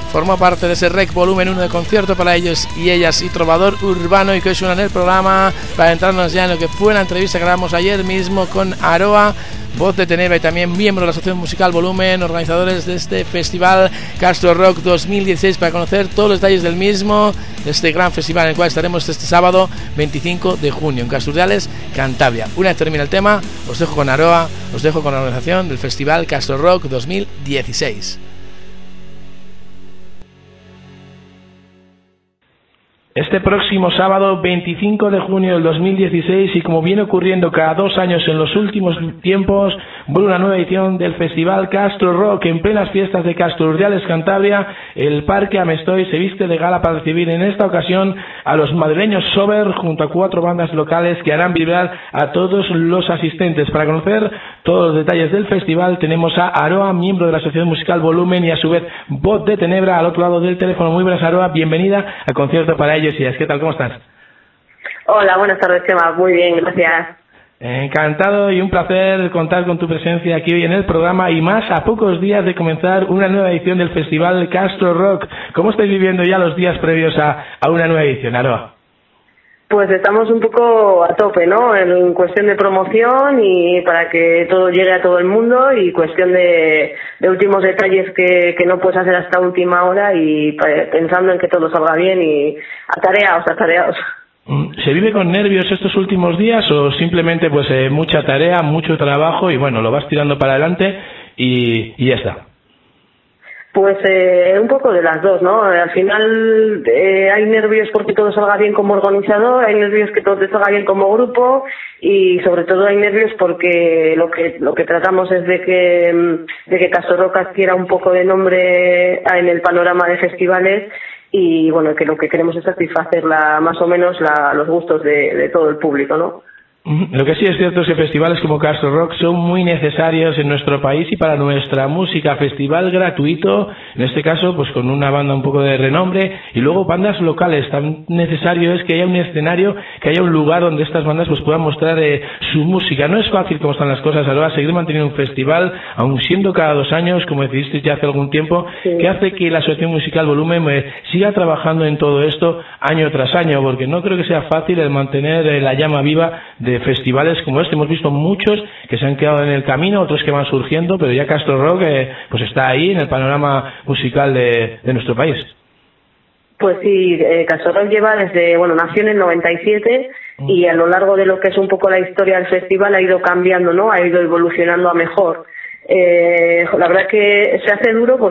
formó parte de ese Rec Volumen uno de concierto para ellos y ellas y Trovador Urbano, y que hoy suena en el programa para entrarnos ya en lo que fue la entrevista que grabamos ayer mismo con Aroa, voz de Tenebra y también miembro de la Asociación Musical Volumen, organizadores de este festival Castro Rock dos mil dieciséis, para conocer todos los detalles del mismo, de este gran festival en el cual estaremos este sábado veinticinco de junio en Casturdiales, Cantabria. Una vez termina el tema, os dejo con Aroa, os dejo con la organización del festival Castro Rock dos mil dieciséis. Este próximo sábado veinticinco de junio del dos mil dieciséis, y como viene ocurriendo cada dos años en los últimos tiempos, vuelve una nueva edición del Festival Castro Rock. En plenas fiestas de Casturdiales, Cantabria, el Parque Amestoy se viste de gala para recibir en esta ocasión a los madrileños Sober, junto a cuatro bandas locales que harán vibrar a todos los asistentes. Para conocer todos los detalles del festival tenemos a Aroa, miembro de la Asociación Musical Volumen y a su vez voz de Tenebra, al otro lado del teléfono. Muy buenas, Aroa, bienvenida al concierto para ellos. ¿Qué tal? ¿Cómo estás? Hola, buenas tardes, Chema. Muy bien, gracias. Encantado y un placer contar con tu presencia aquí hoy en el programa, y más a pocos días de comenzar una nueva edición del Festival Castro Rock. ¿Cómo estáis viviendo ya los días previos a, a una nueva edición, Aroa? Pues estamos un poco a tope, ¿no? En cuestión de promoción y para que todo llegue a todo el mundo, y cuestión de, de últimos detalles que, que no puedes hacer hasta última hora, y pensando en que todo salga bien y atareados, atareados. ¿Se vive con nervios estos últimos días o simplemente pues eh, mucha tarea, mucho trabajo y bueno, lo vas tirando para adelante y, y ya está? Pues eh, un poco de las dos, ¿no? Al final eh, hay nervios porque todo salga bien como organizador, hay nervios que todo te salga bien como grupo, y sobre todo hay nervios porque lo que lo que tratamos es de que de que Castro Rock adquiera un poco de nombre en el panorama de festivales, y bueno, que lo que queremos es satisfacer la, más o menos la, los gustos de, de todo el público, ¿no? Lo que sí es cierto es que festivales como Castro Rock son muy necesarios en nuestro país y para nuestra música. Festival gratuito, en este caso pues con una banda un poco de renombre, y luego bandas locales. Tan necesario es que haya un escenario, que haya un lugar donde estas bandas pues puedan mostrar eh, su música. No es fácil como están las cosas ahora seguir manteniendo un festival, aun siendo cada dos años, como decidiste ya hace algún tiempo, sí. Que hace que la Asociación Musical Volumen eh, siga trabajando en todo esto año tras año, porque no creo que sea fácil el mantener eh, la llama viva de festivales como este. Hemos visto muchos que se han quedado en el camino, otros que van surgiendo, pero ya Castro Rock eh, pues está ahí en el panorama musical de, de nuestro país. Pues sí, eh, Castro Rock lleva desde, bueno, nació en el noventa y siete, mm. y a lo largo de lo que es un poco la historia del festival ha ido cambiando, ¿no? Ha ido evolucionando a mejor. Eh, la verdad que se hace duro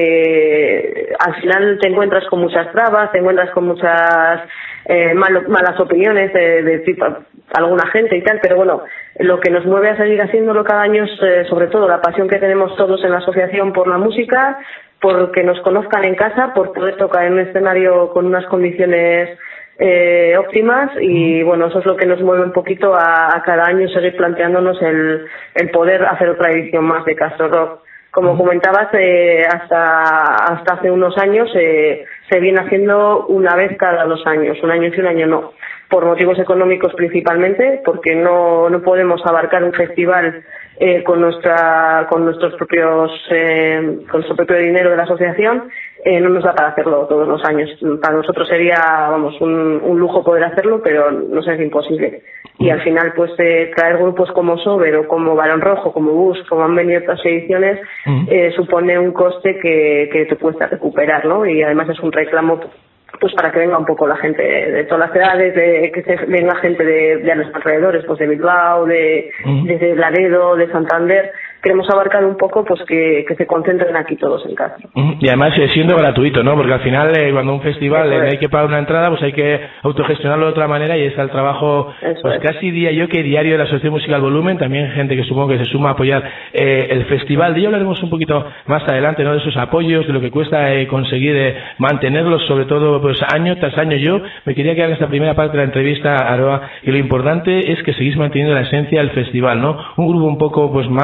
porque al final te encuentras con muchas trabas, te encuentras con muchas eh, malo, malas opiniones de, de tipo, alguna gente y tal, pero bueno, lo que nos mueve a seguir haciéndolo cada año es eh, sobre todo la pasión que tenemos todos en la asociación por la música, por que nos conozcan en casa, por poder tocar en un escenario con unas condiciones Eh, óptimas, y bueno, eso es lo que nos mueve un poquito a, a cada año seguir planteándonos el, el poder hacer otra edición más de Castro Rock. Como comentabas, eh, hasta hasta hace unos años eh, se viene haciendo una vez cada dos años, un año sí, un año no, por motivos económicos principalmente, porque no no podemos abarcar un festival eh, con nuestra con nuestros propios eh, con nuestro propio dinero de la asociación. Eh, no nos da para hacerlo todos los años. Para nosotros sería, vamos, un, un lujo poder hacerlo, pero nos es imposible. Y al final, pues, eh, traer grupos como Sober o como Balón Rojo, como Bus, como han venido otras ediciones, eh, supone un coste que, que te cuesta recuperar, ¿no? Y además es un reclamo, pues, para que venga un poco la gente de, de todas las edades, de, que se venga gente de, de los alrededores, pues, de Bilbao, de, de Laredo, de Santander. Queremos abarcar un poco, pues que, que se concentren aquí todos en Castro. Y además eh, siendo gratuito, ¿no? Porque al final eh, cuando un festival eh, hay que pagar una entrada, pues hay que autogestionarlo de otra manera, y es el trabajo Eso pues es. casi diría yo que diario de la Asociación Musical Volumen, también gente que supongo que se suma a apoyar eh, el festival. De ello hablaremos un poquito más adelante, ¿no? De esos apoyos, de lo que cuesta eh, conseguir eh, mantenerlos, sobre todo pues año tras año. Yo me quería quedar en esta primera parte de la entrevista, Aroa, y lo importante es que seguís manteniendo la esencia del festival, ¿no? Un grupo un poco pues más de renombre,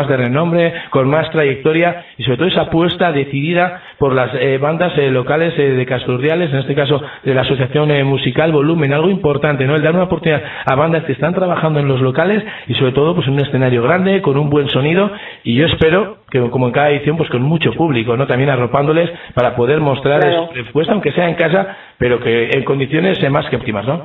renombre, con más trayectoria y sobre todo esa apuesta decidida por las eh, bandas eh, locales eh, de Casturdiales, en este caso de la Asociación eh, Musical Volumen, algo importante, ¿no? El dar una oportunidad a bandas que están trabajando en los locales y sobre todo pues en un escenario grande, con un buen sonido, y yo espero que como en cada edición pues con mucho público, ¿no? También arropándoles para poder mostrar claro. su respuesta, aunque sea en casa, pero que en condiciones eh, más que óptimas, ¿no?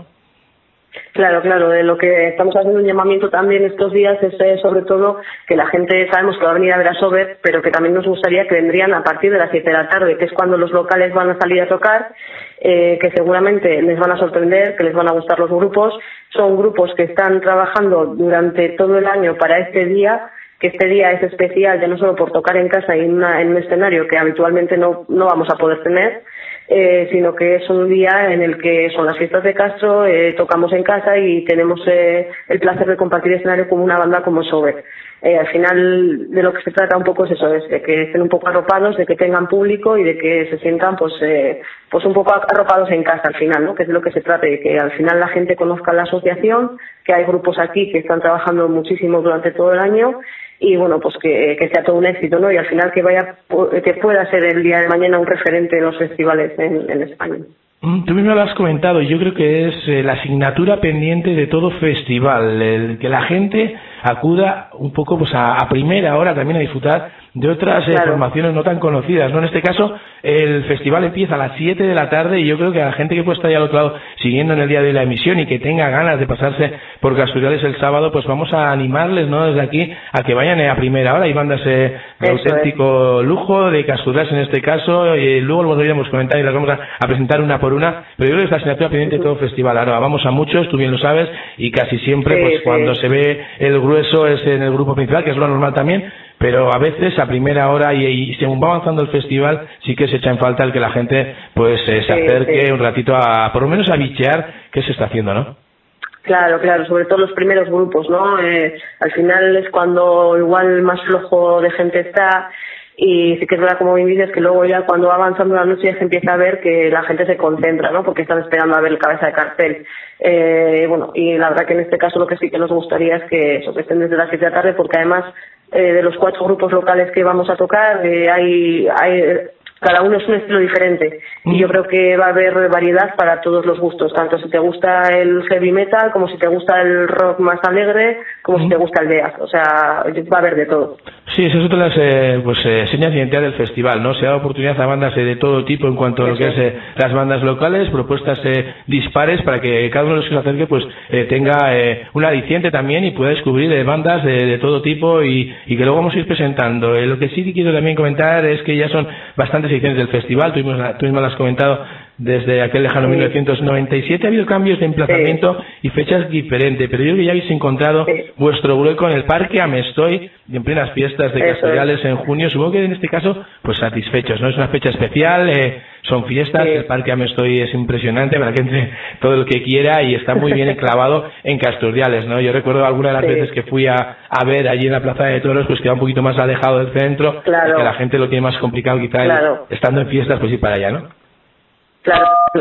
Claro, claro, de lo que estamos haciendo un llamamiento también estos días es eh, sobre todo que la gente, sabemos que va a venir a ver a Sober, pero que también nos gustaría que vendrían a partir de las siete de la tarde, que es cuando los locales van a salir a tocar, eh, que seguramente les van a sorprender, que les van a gustar los grupos. Son grupos que están trabajando durante todo el año para este día, que este día es especial ya no solo por tocar en casa y en, una, en un escenario que habitualmente no, no vamos a poder tener, Eh, sino que es un día en el que son las fiestas de Castro, eh, tocamos en casa y tenemos eh, el placer de compartir escenario con una banda como Sober. Eh, al final de lo que se trata un poco es eso, es de que estén un poco arropados, de que tengan público y de que se sientan pues eh, pues un poco arropados en casa al final, ¿no? Que es de lo que se trata, de que al final la gente conozca la asociación, que hay grupos aquí que están trabajando muchísimo durante todo el año y bueno, pues que, que sea todo un éxito, ¿no? Y al final que vaya, que pueda ser el día de mañana un referente en los festivales en, en España. Tú mismo lo has comentado, y yo creo que es eh, la asignatura pendiente de todo festival, el que la gente acuda un poco pues a, a primera hora también a disfrutar de otras eh, claro. formaciones no tan conocidas, ¿no? En este caso, el festival empieza a las siete de la tarde y yo creo que a la gente que puede estar ahí al otro lado siguiendo en el día de la emisión y que tenga ganas de pasarse por Casturdiales el sábado, pues vamos a animarles, ¿no? Desde aquí a que vayan eh, a primera hora. Hay bandas eh, de Eso auténtico es. lujo, de Casturdiales en este caso, y luego lo iremos comentando y las vamos a, a presentar una por una, pero yo creo que es la asignatura pendiente de todo festival. Ahora vamos a muchos, tú bien lo sabes, y casi siempre sí, pues sí. cuando se ve el grueso es en el grupo principal, que es lo normal también, pero a veces a primera hora y, y según va avanzando el festival sí que se echa en falta el que la gente pues eh, se sí, acerque sí. un ratito a por lo menos a bichear qué se está haciendo, ¿no? Claro, claro, sobre todo los primeros grupos, ¿no? Eh, al final es cuando igual más flojo de gente está. Y sí que es verdad, como bien dices, que luego ya cuando va avanzando la noche ya se empieza a ver que la gente se concentra, ¿no? Porque están esperando a ver el cabeza de cartel. Eh, bueno, y la verdad que en este caso lo que sí que nos gustaría es que eso, que estén desde las siete de la tarde, porque además eh, de los cuatro grupos locales que vamos a tocar, eh, hay, hay cada uno es un estilo diferente. Mm. Y yo creo que va a haber variedad para todos los gustos, tanto si te gusta el heavy metal, como si te gusta el rock más alegre, como mm. si te gusta el death. O sea, va a haber de todo. Sí, esa es otra de las eh, pues, eh, señas de identidad del festival, ¿no? Se da oportunidad a bandas eh, de todo tipo en cuanto a lo que es eh, las bandas locales, propuestas eh, dispares para que cada uno de los que se acerque pues eh, tenga eh, un aliciente también y pueda descubrir eh, bandas de, de todo tipo y, y que luego vamos a ir presentando. Eh, lo que sí quiero también comentar es que ya son bastantes ediciones del festival, tú mismo, tú mismo lo has comentado, desde aquel lejano mil novecientos noventa y siete ha habido cambios de emplazamiento sí. y fechas diferentes, pero yo creo que ya habéis encontrado sí. vuestro hueco en el Parque Amestoy en plenas fiestas de Casturdiales en junio. Supongo que en este caso pues satisfechos, ¿no? Es una fecha especial, eh, son fiestas, sí. el Parque Amestoy es impresionante para que entre todo el que quiera y está muy bien enclavado en Casturdiales, ¿no? Yo recuerdo algunas de las sí. veces que fui a, a ver allí en la Plaza de Toros, pues queda un poquito más alejado del centro, claro. porque la gente lo tiene más complicado quizá claro. el, estando en fiestas pues ir para allá, ¿no? Claro,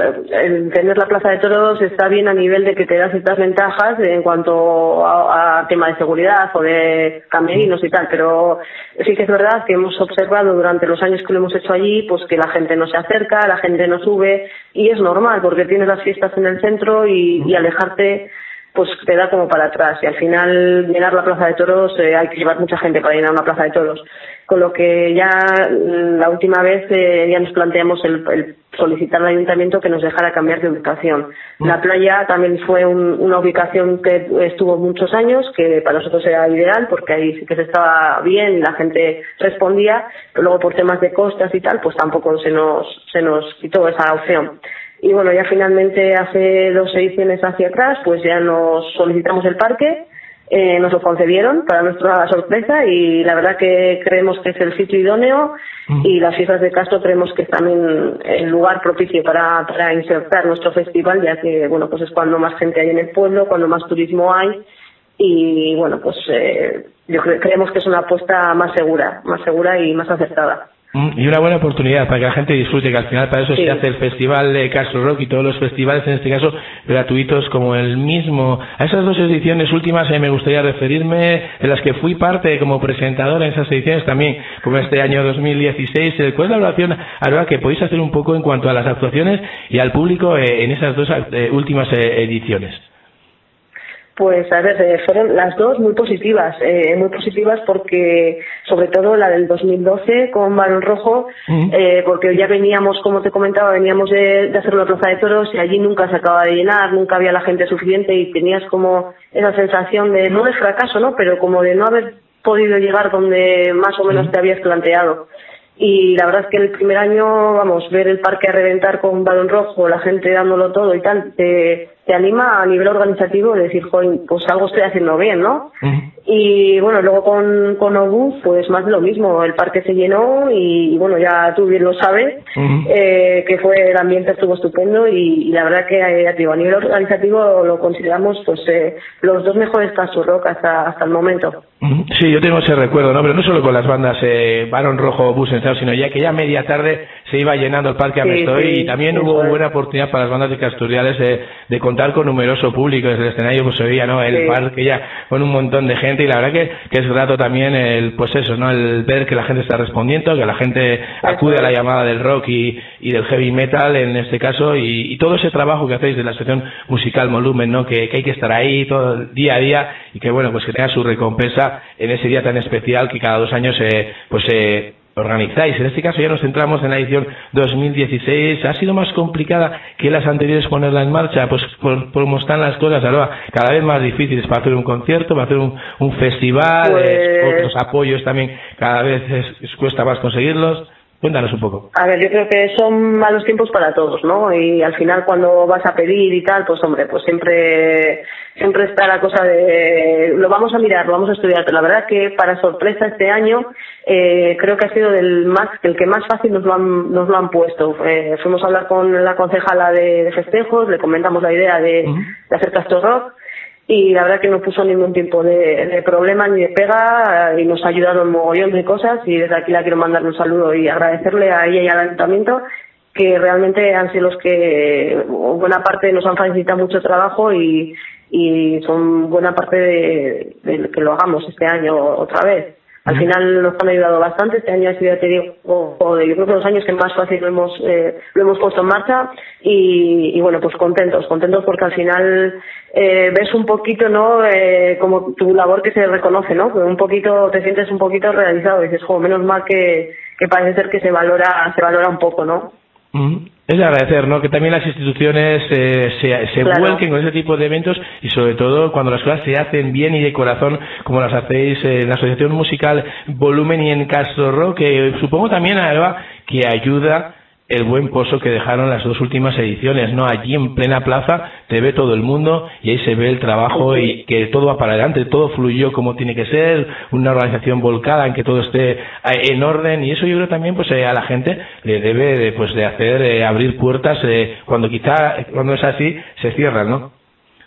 el tener la Plaza de Toros está bien a nivel de que te da ciertas ventajas en cuanto a, a tema de seguridad o de camerinos y tal, pero sí que es verdad que hemos observado durante los años que lo hemos hecho allí, pues que la gente no se acerca, la gente no sube, y es normal porque tienes las fiestas en el centro y, y alejarte pues te da como para atrás, y al final llenar la Plaza de Toros, eh, hay que llevar mucha gente para llenar una Plaza de Toros, con lo que ya la última vez eh, ya nos planteamos el, el solicitar al ayuntamiento que nos dejara cambiar de ubicación. Mm. La playa también fue un, una ubicación que estuvo muchos años, que para nosotros era ideal porque ahí sí que se estaba bien y la gente respondía, pero luego por temas de costas y tal, pues tampoco se nos, se nos quitó esa opción. Y bueno, ya finalmente hace dos ediciones hacia atrás, pues ya nos solicitamos el parque, eh, nos lo concedieron para nuestra sorpresa y la verdad que creemos que es el sitio idóneo mm. y las fiestas de Castro creemos que es también el lugar propicio para, para insertar nuestro festival, ya que bueno, pues es cuando más gente hay en el pueblo, cuando más turismo hay y bueno, pues eh, yo cre- creemos que es una apuesta más segura, más segura y más acertada. Y una buena oportunidad para que la gente disfrute, que al final para eso Sí. se hace el Festival de Castle Rock y todos los festivales, en este caso, gratuitos como el mismo. A esas dos ediciones últimas eh, me gustaría referirme, de las que fui parte como presentador en esas ediciones también, como este año dos mil dieciséis. Eh, ¿Cuál es la evaluación, Aroa, que podéis hacer un poco en cuanto a las actuaciones y al público eh, en esas dos eh, últimas eh, ediciones? Pues a ver, eh, fueron las dos muy positivas, eh, muy positivas porque sobre todo la del dos mil doce con Barón Rojo, Uh-huh. eh, porque ya veníamos, como te comentaba, veníamos de, de hacer la Plaza de Toros y allí nunca se acababa de llenar, nunca había la gente suficiente y tenías como esa sensación de, no de fracaso, ¿no? Pero como de no haber podido llegar donde más o menos te habías planteado. Y la verdad es que el primer año, vamos, ver el parque a reventar con Balón Rojo, la gente dándolo todo y tal, te, te anima a nivel organizativo de decir, joder, pues algo estoy haciendo bien, ¿no? Uh-huh. Y bueno, luego con, con Obús, pues más de lo mismo, el parque se llenó y, y bueno, ya tú bien lo sabes, Uh-huh. eh, que fue, el ambiente estuvo estupendo y, y la verdad que eh, ya te digo, a nivel organizativo lo consideramos pues eh, los dos mejores Castle Rock hasta, hasta el momento. Uh-huh. Sí, yo tengo ese recuerdo, ¿no? Pero no solo con las bandas eh, Barón Rojo o Bus en Sao, sino ya que ya media tarde se iba llenando el parque a Sí, Mestoy sí, y también eso hubo es. buena oportunidad para las bandas de Casturiales eh, de contar con numeroso público desde el escenario, pues se veía, ¿no? El Sí. parque ya con un montón de gente y la verdad que, que es grato también el, pues eso, ¿no? El ver que la gente está respondiendo, que la gente acude a la llamada del rock y, y del heavy metal en este caso y, y todo ese trabajo que hacéis de la sección musical Volumen, ¿no? Que, que hay que estar ahí todo el día a día y que bueno, pues que tenga su recompensa en ese día tan especial que cada dos años eh, pues eh, organizáis. En este caso ya nos centramos en la edición dos mil dieciséis. ¿Ha sido más complicada que las anteriores ponerla en marcha? Pues por, por cómo están las cosas, Aroa, cada vez más difíciles para hacer un concierto, para hacer un, un festival, Pues... eh, otros apoyos también cada vez es, es cuesta más conseguirlos. Cuéntanos un poco. A ver, yo creo que son malos tiempos para todos, ¿no? Y al final cuando vas a pedir y tal, pues hombre, pues siempre siempre está la cosa de lo vamos a mirar, lo vamos a estudiar. Pero la verdad que para sorpresa este año eh, creo que ha sido del más el que más fácil nos lo han, nos lo han puesto. Eh, fuimos a hablar con la concejala de, de festejos, le comentamos la idea de, Uh-huh. de hacer Castle Rock. Y la verdad que no puso ningún tipo de, de problema ni de pega y nos ha ayudado en mogollón de cosas y desde aquí la quiero mandar un saludo y agradecerle a ella y al ayuntamiento que realmente han sido los que buena parte nos han facilitado mucho trabajo y, y son buena parte de, de que lo hagamos este año otra vez. Al final nos han ayudado bastante, este año ha sido, te digo, yo creo que los años que más fácil lo hemos, eh, lo hemos puesto en marcha y, y bueno, pues contentos, contentos porque al final eh, ves un poquito, ¿no? Eh, como tu labor que se reconoce, ¿no? Que un poquito, te sientes un poquito realizado y dices, jo, menos mal que, que parece ser que se valora, se valora un poco, ¿no? Uh-huh. Es de agradecer, ¿no? Que también las instituciones eh, se, se Claro. vuelquen con ese tipo de eventos y sobre todo cuando las cosas se hacen bien y de corazón, como las hacéis en la Asociación Musical Volumen y en Castle Rock, que supongo también, Alba, que ayuda el buen pozo que dejaron las dos últimas ediciones, ¿no? Allí en plena plaza te ve todo el mundo y ahí se ve el trabajo y que todo va para adelante, todo fluyó como tiene que ser, una organización volcada en que todo esté en orden y eso yo creo también pues eh, a la gente le debe de, pues de hacer eh, abrir puertas eh, cuando quizá cuando es así se cierran, ¿no?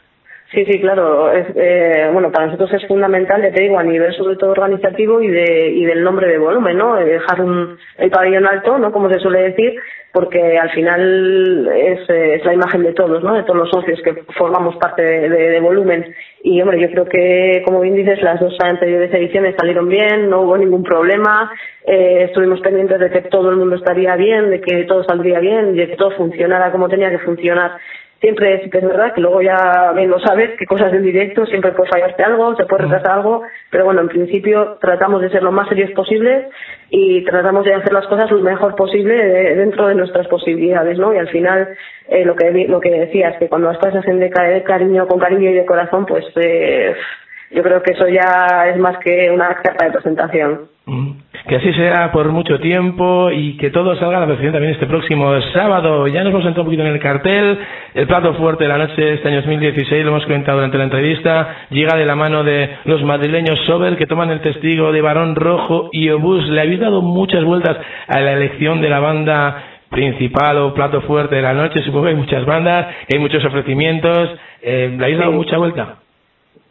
Sí, sí, claro. Es, eh, bueno, para nosotros es fundamental, ya te digo, a nivel sobre todo organizativo y de y del nombre de Volumen, ¿no? De dejar un, el pabellón alto, ¿no? Como se suele decir, porque al final es, eh, es la imagen de todos, ¿no? De todos los socios que formamos parte de, de, de Volumen. Y, hombre, yo creo que, como bien dices, las dos anteriores ediciones salieron bien, no hubo ningún problema. Eh, estuvimos pendientes de que todo el mundo estaría bien, de que todo saldría bien, de que todo funcionara como tenía que funcionar. Siempre sí que es verdad que luego ya bien lo sabes, que cosas en directo, siempre puede fallarte algo, se puede retrasar algo, pero bueno, en principio tratamos de ser lo más serios posible y tratamos de hacer las cosas lo mejor posible de, dentro de nuestras posibilidades, ¿no? Y al final, eh, lo que lo que decías, que cuando las cosas se hacen de, de cariño, con cariño y de corazón, pues eh, yo creo que eso ya es más que una carta de presentación. Que así sea por mucho tiempo y que todo salga a la perfección también este próximo sábado. Ya nos hemos entrado un poquito en el cartel. El plato fuerte de la noche de este año dos mil dieciséis, lo hemos comentado durante la entrevista, llega de la mano de los madrileños Sober, que toman el testigo de Barón Rojo y Obús. Le habéis dado muchas vueltas a la elección de la banda principal o plato fuerte de la noche. Supongo que hay muchas bandas, que hay muchos ofrecimientos. Eh, ¿Le habéis dado Sí. mucha vuelta?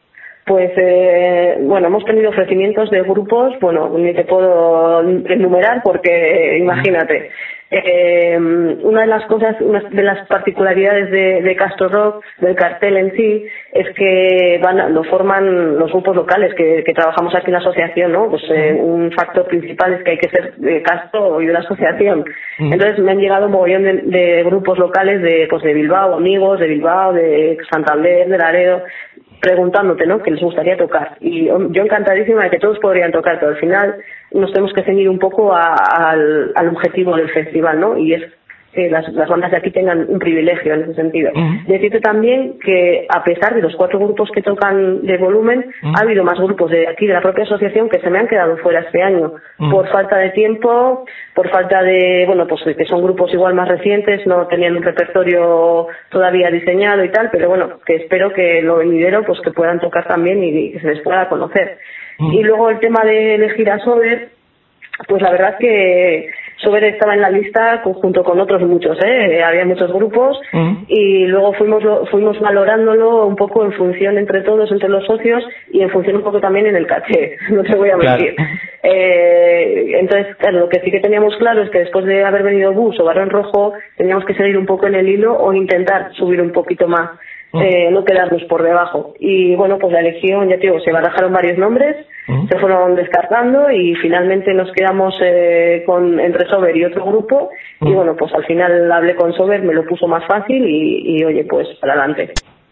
Pues, eh, bueno, hemos tenido ofrecimientos de grupos, bueno, ni te puedo enumerar porque, imagínate. Eh, una de las cosas, una de las particularidades de, de Castro Rock, del cartel en sí, es que van, lo forman los grupos locales que, que trabajamos aquí en la asociación, ¿no? Pues eh, un factor principal es que hay que ser de Castro y de la asociación. Entonces me han llegado un mogollón de, de grupos locales de, pues de Bilbao, amigos de Bilbao, de Santander, de Laredo, preguntándote, ¿no?, que les gustaría tocar. Y yo encantadísima de que todos podrían tocar, pero al final nos tenemos que ceñir un poco a, a, al, al objetivo del festival, ¿no? Y es que las, las bandas de aquí tengan un privilegio en ese sentido. Uh-huh. Decirte también que a pesar de los cuatro grupos que tocan de volumen, uh-huh. ha habido más grupos de aquí, de la propia asociación, que se me han quedado fuera este año, uh-huh. por falta de tiempo, por falta de, bueno, pues que son grupos igual más recientes, no tenían un repertorio todavía diseñado y tal, pero bueno, que espero que lo venidero, pues que puedan tocar también y, y que se les pueda conocer. Uh-huh. Y luego el tema de elegir a Sober, pues la verdad que Sober estaba en la lista junto con otros muchos, ¿eh? Había muchos grupos uh-huh. y luego fuimos fuimos valorándolo un poco en función entre todos, entre los socios, y en función un poco también en el caché, no te voy a mentir. Claro. Eh, entonces, claro, lo que sí que teníamos claro es que después de haber venido Bus o Barón Rojo, teníamos que seguir un poco en el hilo o intentar subir un poquito más, uh-huh. eh, no quedarnos por debajo. Y bueno, pues la elección, ya te digo, se barajaron varios nombres, uh-huh. se fueron descartando y finalmente nos quedamos eh, con entre Sober y otro grupo, uh-huh. y bueno, pues al final hablé con Sober, me lo puso más fácil y, y oye, pues para adelante.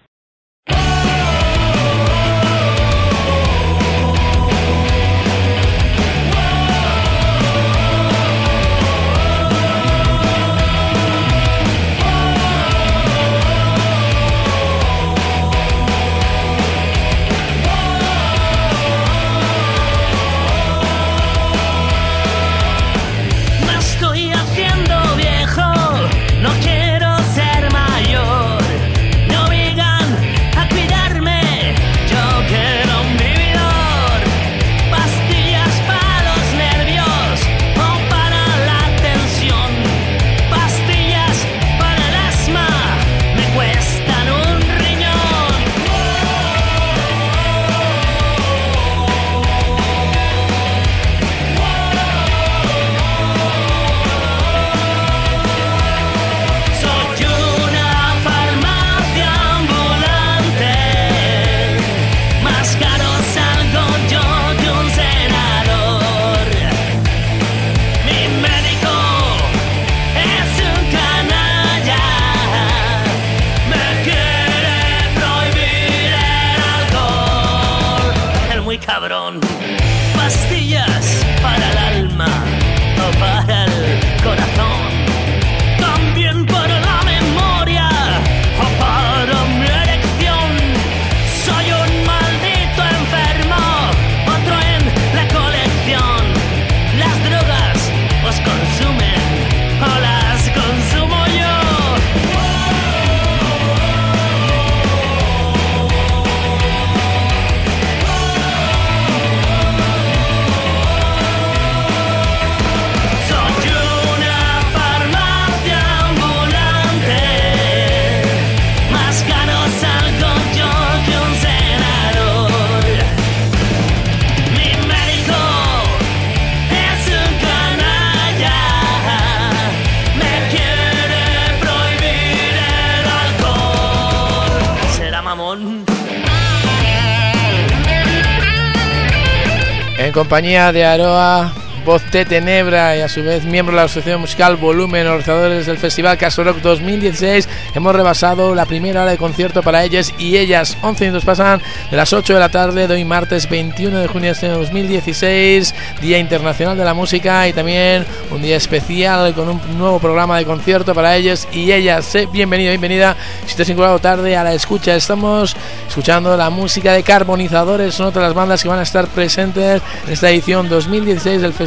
En compañía de Aroa, Voz de Tenebra y a su vez miembro de la Asociación Musical Volumen, organizadores del Festival Castro Rock dos mil dieciséis, hemos rebasado la primera hora de concierto para ellas y ellas. once minutos pasan de las ocho de la tarde de hoy martes veintiuno de junio de dos mil dieciséis, Día Internacional de la Música, y también un día especial con un nuevo programa de concierto para ellas y ellas. Bienvenido, bienvenida si te has vinculado tarde a la escucha. Estamos escuchando la música de Carbonizadores, son otras las bandas que van a estar presentes en esta edición dos mil dieciséis del Festival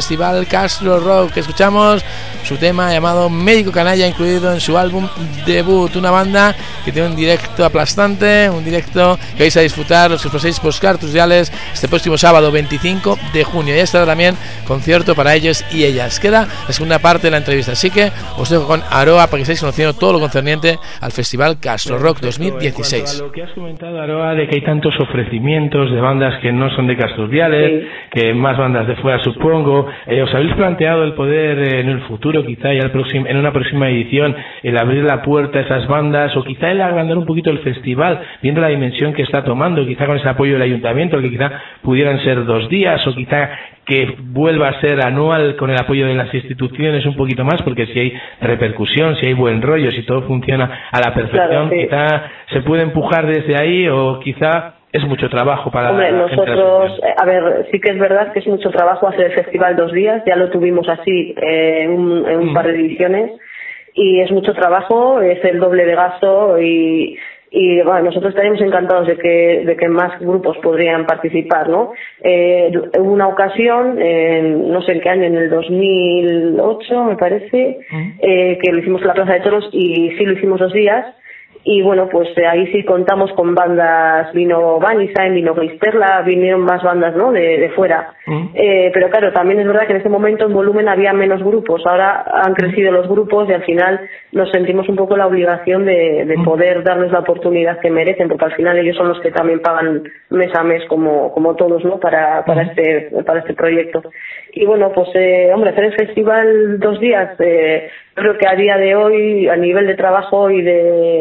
Festival Castro Rock. Escuchamos su tema llamado Médico Canalla, incluido en su álbum debut. Una banda que tiene un directo aplastante, un directo que vais a disfrutar los que os paséis por Cartusiales este próximo sábado veinticinco de junio. Ya estará también concierto para ellos y ellas. Queda la segunda parte de la entrevista, así que os dejo con Aroa para que estéis conociendo todo lo concerniente al Festival Castro Rock dos mil dieciséis. A lo que has comentado, Aroa, de que hay tantos ofrecimientos de bandas que no son de Cartusiales, sí, que más bandas de fuera, supongo. Eh, ¿Os habéis planteado el poder eh, en el futuro, quizá ya el próximo, en una próxima edición, el abrir la puerta a esas bandas, o quizá el agrandar un poquito el festival, viendo la dimensión que está tomando, quizá con ese apoyo del ayuntamiento, que quizá pudieran ser dos días, o quizá que vuelva a ser anual con el apoyo de las instituciones un poquito más, porque si hay repercusión, si hay buen rollo, si todo funciona a la perfección, claro, sí, quizá se puede empujar desde ahí, o quizá es mucho trabajo para... Hombre, nosotros, a ver, sí que es verdad que es mucho trabajo hacer el festival dos días, ya lo tuvimos así eh, en un, en un mm. par de ediciones, y es mucho trabajo, es el doble de gasto, y... y bueno, nosotros estaríamos encantados de que de que más grupos podrían participar, ¿no? Eh, hubo una ocasión, en, no sé en qué año, en el dos mil ocho me parece, uh-huh. eh, que lo hicimos en la Plaza de Toros, y sí lo hicimos dos días, y bueno, pues eh, ahí sí contamos con bandas, vino Vanisign, vino Geisterla, vinieron más bandas, ¿no?, de, de fuera. Uh-huh. Eh, pero claro, también es verdad que en ese momento en volumen había menos grupos, ahora han crecido los grupos y al final nos sentimos un poco la obligación de, de poder darles la oportunidad que merecen, porque al final ellos son los que también pagan mes a mes como, como todos, ¿no?, para, para este, para este proyecto. Y bueno, pues eh, hombre, hacer el festival dos días, eh, creo que a día de hoy, a nivel de trabajo y de,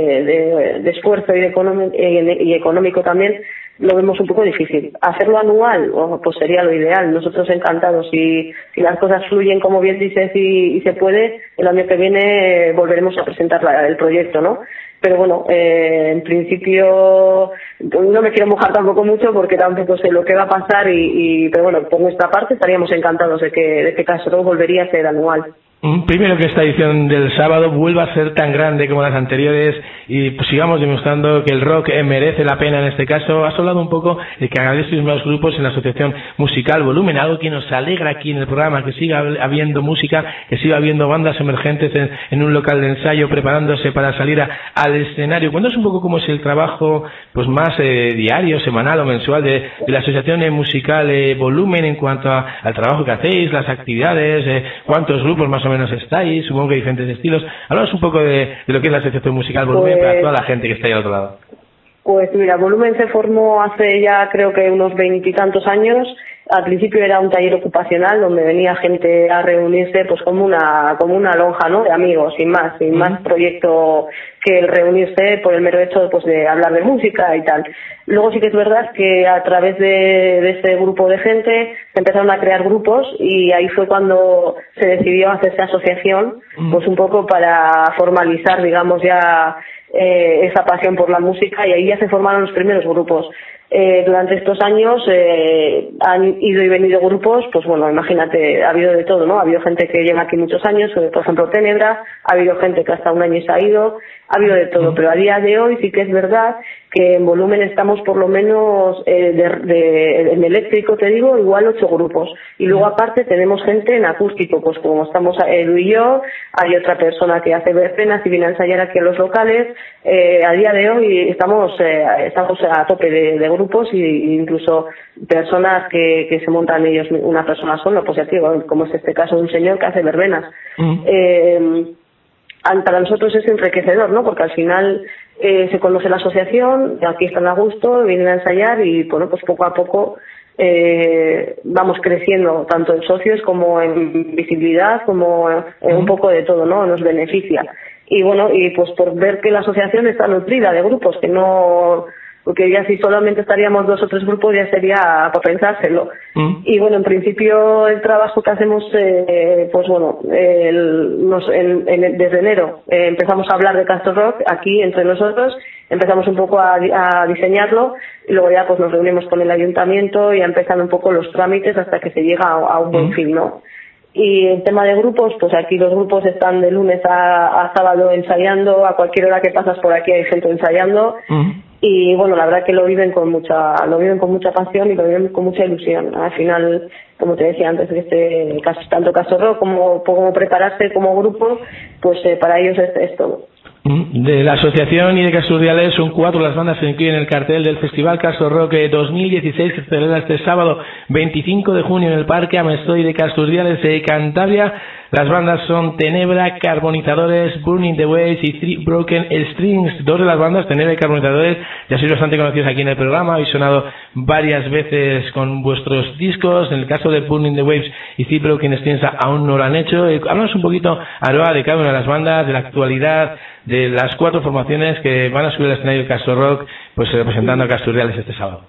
de, de esfuerzo y, de económico, y económico también, lo vemos un poco difícil. Hacerlo anual, oh, pues sería lo ideal. Nosotros encantados. Si, si las cosas fluyen como bien dices y, y se puede, el año que viene eh, volveremos a presentar la, el proyecto, ¿no? Pero bueno, eh, en principio no me quiero mojar tampoco mucho porque tampoco sé lo que va a pasar y, y pero bueno, por nuestra parte estaríamos encantados de que de que Castro volvería a ser anual. Primero, que esta edición del sábado vuelva a ser tan grande como las anteriores y pues sigamos demostrando que el rock eh, merece la pena en este caso. Has hablado un poco de que agradecéis los grupos en la Asociación Musical Volumen, algo que nos alegra aquí en el programa, que siga habiendo música, que siga habiendo bandas emergentes en, en un local de ensayo preparándose para salir a, al escenario. Cuéntanos un poco cómo es el trabajo pues más eh, diario, semanal o mensual de, de la Asociación Musical eh, Volumen en cuanto a, al trabajo que hacéis, las actividades, eh, cuántos grupos más o menos estáis, supongo que diferentes estilos. Hablamos un poco de, de lo que es la Asociación Musical Volumen pues, para toda la gente que está ahí al otro lado. Pues mira, Volumen se formó hace ya creo que unos veintitantos años. Al principio era un taller ocupacional donde venía gente a reunirse pues como una como una lonja, ¿no?, de amigos, sin más, sin uh-huh. más proyecto que el reunirse por el mero hecho pues de hablar de música y tal. Luego sí que es verdad que a través de, de este grupo de gente se empezaron a crear grupos y ahí fue cuando se decidió hacerse asociación, uh-huh. pues un poco para formalizar, digamos, ya eh, esa pasión por la música, y ahí ya se formaron los primeros grupos. Eh, durante estos años eh, han ido y venido grupos, pues bueno, imagínate, ha habido de todo, ¿no? Ha habido gente que lleva aquí muchos años, por ejemplo Tenebra, ha habido gente que hasta un año se ha ido, ha habido de todo, pero a día de hoy sí que es verdad que en Volumen estamos por lo menos eh, de, de, en eléctrico, te digo, igual ocho grupos, y luego aparte tenemos gente en acústico, pues como estamos Edu y yo, hay otra persona que hace verbenas y viene a ensayar aquí en los locales. Eh, a día de hoy estamos eh, estamos a tope de, de grupos, y, e incluso personas que, que se montan ellos una persona sola, pues ya digo, como es este caso de un señor que hace verbenas. Uh-huh. eh, para nosotros es enriquecedor, ¿no?, porque al final eh, se conoce la asociación, aquí están a gusto, vienen a ensayar y bueno, pues poco a poco eh, vamos creciendo tanto en socios como en visibilidad, como en uh-huh. un poco de todo, ¿no?, nos beneficia. Y bueno, y pues por ver que la asociación está nutrida de grupos, que no, porque ya si solamente estaríamos dos o tres grupos ya sería para pensárselo. Mm. Y bueno, en principio el trabajo que hacemos, eh, pues bueno, el, nos, en, en, desde enero eh, empezamos a hablar de Castro Rock aquí entre nosotros, empezamos un poco a, a diseñarlo, y luego ya pues nos reunimos con el ayuntamiento y empiezan un poco los trámites hasta que se llega a, a un buen mm. fin, ¿no? Y el tema de grupos, pues aquí los grupos están de lunes a, a sábado ensayando, a cualquier hora que pasas por aquí hay gente ensayando. Uh-huh. y bueno, la verdad que lo viven con mucha lo viven con mucha pasión y lo viven con mucha ilusión. Al final, como te decía antes, que este caso, tanto Caso Rock como, como prepararse como grupo, pues eh, para ellos es, es todo. De la asociación y de Casturdiales son cuatro las bandas que se incluyen en el cartel del Festival Caso Rock dos mil dieciséis, que se celebra este sábado veinticinco de junio en el Parque Amestoy de Casturdiales de Cantabria. Las bandas son Tenebra, Carbonizadores, Burning the Waves y Three Broken Strings. Dos de las bandas, Tenebra y Carbonizadores, ya sois bastante conocidos aquí en el programa, habéis sonado varias veces con vuestros discos. En el caso de Burning the Waves y Three Broken Strings aún no lo han hecho. Eh, háblanos un poquito, Aroa, de cada una de las bandas, de la actualidad, de las cuatro formaciones que van a subir al escenario Caso Rock, pues representando a Casturdiales este sábado.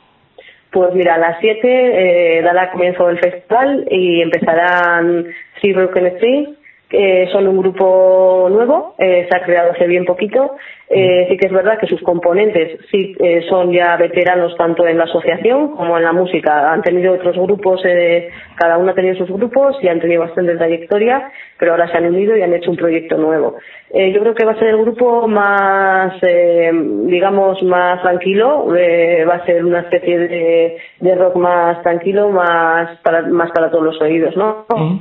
Pues mira, a las siete eh, dará comienzo el festival y empezarán Three Broken Strings, que son un grupo nuevo, eh, se ha creado hace bien poquito. Eh, sí que es verdad que sus componentes sí eh, son ya veteranos tanto en la asociación como en la música. Han tenido otros grupos, eh, cada uno ha tenido sus grupos y han tenido bastante trayectoria, pero ahora se han unido y han hecho un proyecto nuevo. Eh, yo creo que va a ser el grupo más, eh, digamos, más tranquilo, eh, va a ser una especie de, de rock más tranquilo, más para, más para todos los oídos, ¿no? Uh-huh.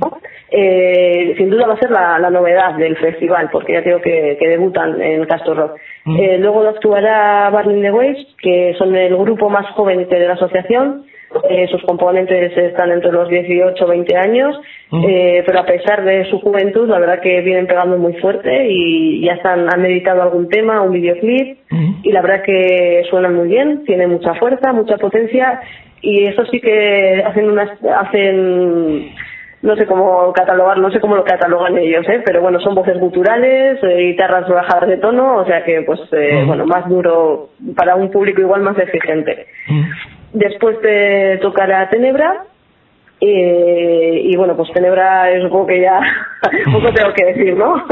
Eh, sin duda va a ser la, la novedad del festival, porque ya creo que, que debutan en Casto Rock. Uh-huh. Eh, luego actuará Burning the Waves, que son el grupo más joven de la asociación. Eh, sus componentes están entre los dieciocho y veinte años, uh-huh. eh, pero a pesar de su juventud, la verdad que vienen pegando muy fuerte y ya están, han editado algún tema, un videoclip, uh-huh. y la verdad que suenan muy bien, tienen mucha fuerza, mucha potencia, y eso sí que hacen unas, hacen, no sé cómo catalogar, no sé cómo lo catalogan ellos, ¿eh? Pero bueno, son voces guturales, eh, guitarras bajadas de tono, o sea que pues, eh, uh-huh. bueno, más duro para un público igual más exigente. Uh-huh. Después te tocará Tenebra, eh, y bueno, pues Tenebra es un poco que ya, poco tengo que decir, ¿no?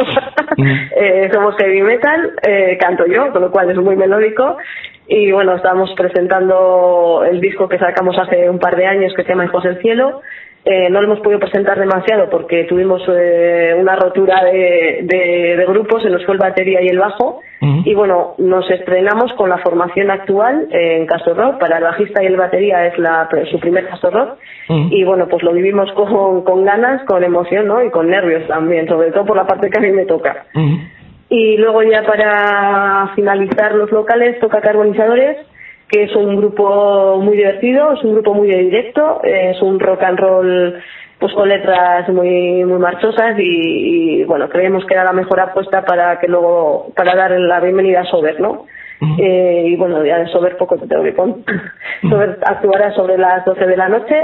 eh, somos heavy metal, eh, canto yo, con lo cual es muy melódico, y bueno, estamos presentando el disco que sacamos hace un par de años que se llama Hijos del Cielo. Eh, no lo hemos podido presentar demasiado porque tuvimos eh, una rotura de, de, de grupos, se nos fue el batería y el bajo, uh-huh. y bueno, nos estrenamos con la formación actual eh, en Casto Rock. Para el bajista y el batería es la, su primer Casto Rock, uh-huh. y bueno, pues lo vivimos con, con ganas, con emoción, ¿no? Y con nervios también, sobre todo por la parte que a mí me toca. Uh-huh. Y luego ya para finalizar los locales toca Carbonizadores, que es un grupo muy divertido, es un grupo muy directo, es un rock and roll pues con letras muy muy marchosas y, y bueno, creemos que era la mejor apuesta para que luego, para dar la bienvenida a Sober, ¿no? Uh-huh. Eh, y bueno, ya de Sober poco te tengo que contar. Uh-huh. Sober actuará sobre las doce de la noche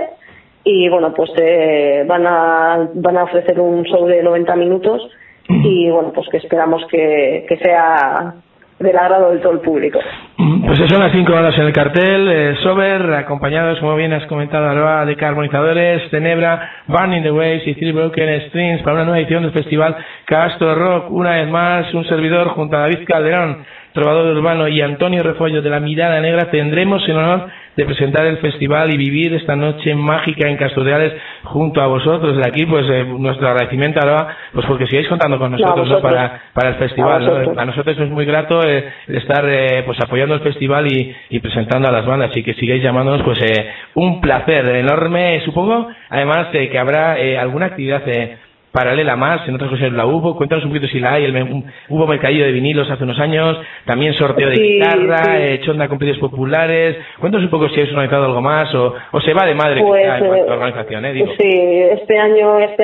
y bueno, pues eh, van a van a ofrecer un show de noventa minutos, uh-huh. y bueno, pues que esperamos que, que sea del agrado de todo el público. Pues son las cinco bandas en el cartel, eh, Sober, acompañados, como bien has comentado, Aroa, de Carbonizadores, Tenebra, Burning the Waves y Three Broken Strings, para una nueva edición del festival Casto Rock. Una vez más, un servidor junto a David Calderón, trovador urbano, y Antonio Refollo de La Mirada Negra, tendremos el honor de presentar el festival y vivir esta noche mágica en Casturdiales junto a vosotros. De aquí, pues, eh, nuestro agradecimiento, Aroa, pues porque sigáis contando con nosotros, no, ¿no? para, para el festival. A, ¿no? A nosotros es muy grato eh, estar eh, pues apoyando el festival y, y presentando a las bandas, y que sigáis llamándonos, pues eh, un placer enorme. Supongo, además, eh, que habrá eh, alguna actividad eh, paralela más, en otras cosas la hubo. Cuéntanos un poquito si la hay. El, un, hubo mercadillo de vinilos hace unos años, también sorteo de sí, guitarra, sí. Eh, chonda con precios populares. Cuéntanos un poco si habéis organizado algo más o, o se va de madre pues, quizá, en cuanto a organización, ¿eh? Digo. Sí, este año este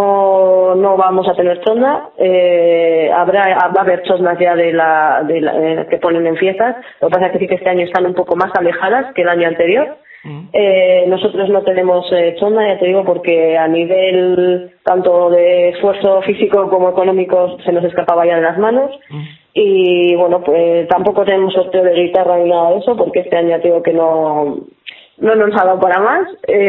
año no vamos a tener chonda. Eh, habrá va a haber chondas ya de la, de la eh, que ponen en fiestas. Lo que pasa es que sí que este año están un poco más alejadas que el año anterior. Eh, nosotros no tenemos eh, chonda, ya te digo, porque a nivel tanto de esfuerzo físico como económico se nos escapaba ya de las manos. Mm. Y bueno, pues tampoco tenemos sorteo de guitarra ni nada de eso, porque este año ya te digo que no, no nos ha dado para más.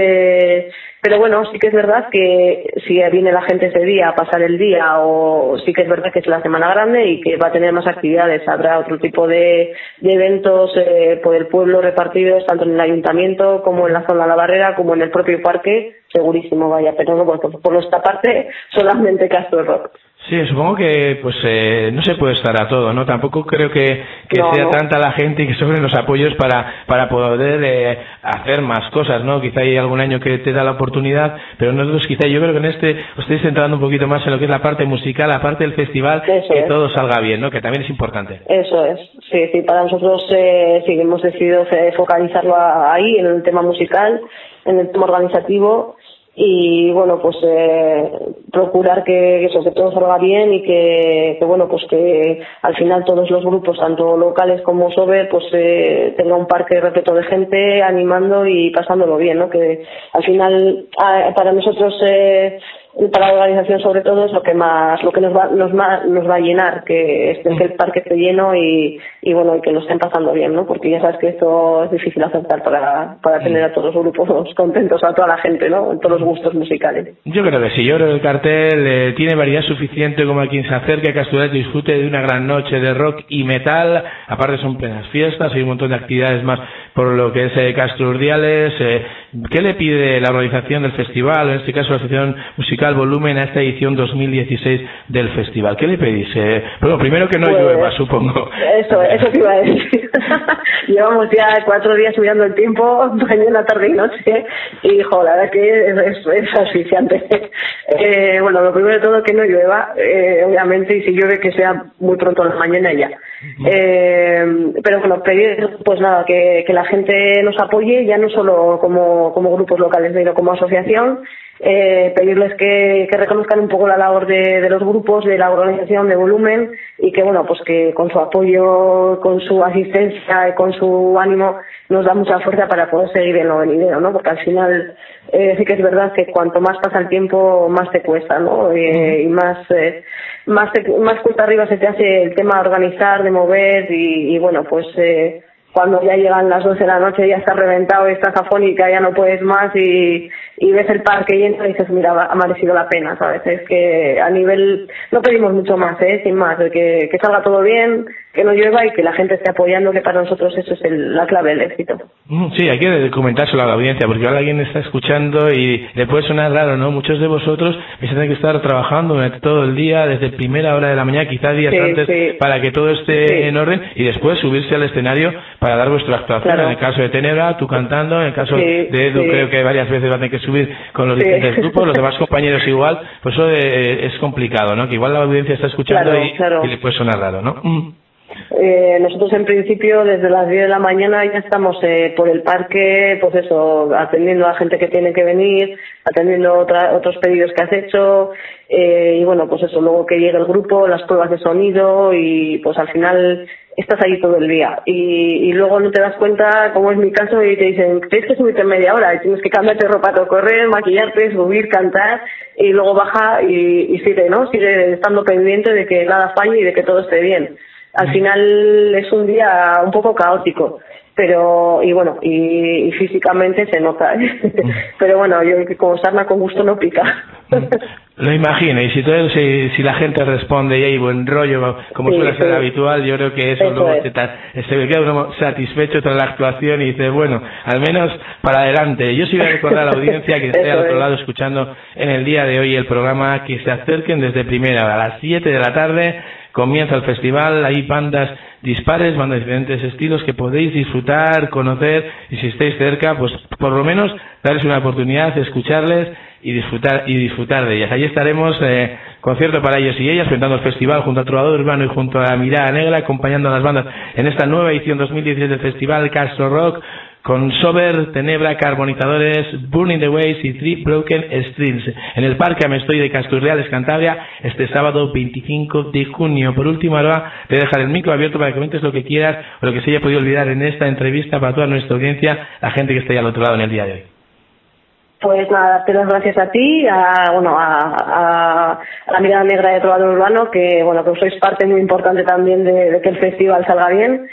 Eh, pero bueno, sí que es verdad que si viene la gente ese día a pasar el día, o sí que es verdad que es la semana grande y que va a tener más actividades, habrá otro tipo de, de eventos eh, por el pueblo repartidos, tanto en el ayuntamiento como en la zona de la Barrera, como en el propio parque, segurísimo, vaya, pero no, por, por nuestra parte solamente Casto Rock. Sí, supongo que pues eh, no se puede estar a todo, ¿no? Tampoco creo que, que No, sea no. tanta la gente y que sobren los apoyos para para poder eh, hacer más cosas, ¿no? Quizá hay algún año que te da la oportunidad, pero nosotros quizá yo creo que en este os estáis centrando un poquito más en lo que es la parte musical, la parte del festival, Eso que es. todo salga bien, ¿no? Que también es importante. Eso es, sí, sí, para nosotros eh, sí, hemos decidido eh, focalizarlo a- ahí, en el tema musical, en el tema organizativo, y bueno, pues eh, procurar que eso, que todo salga bien y que, que bueno, pues que al final todos los grupos, tanto locales como SOBE, pues eh, tenga un parque repleto de gente animando y pasándolo bien, ¿no? Que al final a- para nosotros eh, para la organización sobre todo es lo que más lo que nos va nos, ma- nos va a llenar, que, es, que el parque esté lleno y, y bueno, y que lo estén pasando bien, ¿no? Porque ya sabes que esto es difícil aceptar para, para tener a todos los grupos contentos, a toda la gente, ¿no? En todos los gustos musicales. Yo creo que sí, yo creo que el cartel eh, tiene variedad suficiente como a quien se acerque a Castural disfrute de una gran noche de rock y metal. Aparte son plenas fiestas, hay un montón de actividades más por lo que es eh, Castro Urdiales. Eh, ¿Qué le pide la organización del festival, en este caso la Asociación Musical Volumen, a esta edición dos mil dieciséis del festival? ¿Qué le pedís? Eh, bueno, primero que no Pues, llueva, supongo. Eso, eso te iba a decir. Llevamos ya cuatro días subiendo el tiempo, mañana, tarde y noche, y jo, la verdad que es, es, es asfixiante. Eh, bueno, lo primero de todo que no llueva, eh, obviamente, y si llueve que sea muy pronto en la mañana ya. Eh, pero bueno, pedir pues nada, que, que la gente nos apoye, ya no solo como, como grupos locales, sino como asociación. Eh, pedirles que, que reconozcan un poco la labor de, de los grupos, de la organización de Volumen, y que bueno, pues que con su apoyo, con su asistencia y con su ánimo nos da mucha fuerza para poder seguir en lo venidero, ¿no? Porque al final eh, sí que es verdad que cuanto más pasa el tiempo más te cuesta, ¿no? Eh, y más eh, más te, más cuesta arriba se te hace el tema de organizar, de mover y, y bueno, pues eh, cuando ya llegan las doce de la noche ya estás reventado, estás afónica, ya no puedes más y, y ves el parque lleno y dices, mira, ha merecido la pena, ¿sabes? Es que a nivel, no pedimos mucho más, ¿eh? Sin más, de que, que salga todo bien, que no llueva y que la gente esté apoyando, que para nosotros eso es el, la clave del éxito. Sí, hay que comentárselo a la audiencia, porque ahora alguien está escuchando y le puede sonar raro, ¿no? Muchos de vosotros vais a tener que estar trabajando durante todo el día, desde primera hora de la mañana, quizás días Sí, antes, sí. para que todo esté Sí. en orden, y después subirse al escenario para dar vuestra actuación. Claro. En el caso de Tenebra, tú cantando, en el caso Sí, de Edu, sí. creo que varias veces va a tener que subir con los Sí. diferentes grupos, los demás compañeros igual, pues eso eh, es complicado, ¿no? Que igual la audiencia está escuchando Claro, y, claro. y le puede sonar raro, ¿no? Mm. Eh, nosotros en principio desde las diez de la mañana ya estamos eh, por el parque, pues eso, atendiendo a la gente que tiene que venir, atendiendo otra, otros pedidos que has hecho, eh, y bueno, pues eso, luego que llegue el grupo, las pruebas de sonido y pues al final estás ahí todo el día y, y luego no te das cuenta, como es mi caso, y te dicen, tienes que subirte en media hora y tienes que cambiarte de ropa, todo correr, maquillarte, subir, cantar y luego baja y, y sigue, ¿no? Sigue estando pendiente de que nada falle y de que todo esté bien. Al final es un día un poco caótico, pero y bueno, y, y físicamente se nota, ¿eh? Pero bueno, yo creo que como sarna con gusto no pica. Lo imagino, y si, todo, si, si la gente responde y hay buen rollo, como Sí, suele ser sí. habitual, yo creo que eso, Eso luego es. te, ta- se queda uno satisfecho tras la actuación y dice, bueno, al menos para adelante. Yo sí voy a recordar a la audiencia que esté Eso al otro es. lado escuchando en el día de hoy el programa, que se acerquen desde primera hora, a las siete de la tarde, comienza el festival, hay bandas dispares, bandas de diferentes estilos que podéis disfrutar, conocer, y si estáis cerca, pues por lo menos darles una oportunidad de escucharles y disfrutar y disfrutar de ellas. Allí estaremos, eh, concierto para ellos y ellas, presentando el festival junto al Trovador Urbano y junto a la Mirada Negra, acompañando a las bandas en esta nueva edición dos mil dieciséis del Festival Castro Rock, con Sober, Tenebra, Carbonizadores, Burning the Waves y Three Broken Streams. En el Parque Amestoy de Casturreales, Cantabria, este sábado veinticinco de junio. Por último, ahora te dejar el micro abierto para que comentes lo que quieras o lo que se haya podido olvidar en esta entrevista para toda nuestra audiencia, la gente que está ahí al otro lado en el día de hoy. Pues nada, te doy gracias a ti, a, bueno, a, a, a la Mirada Negra de Trovador Urbano, que bueno, que sois parte muy importante también de, de que el festival salga bien.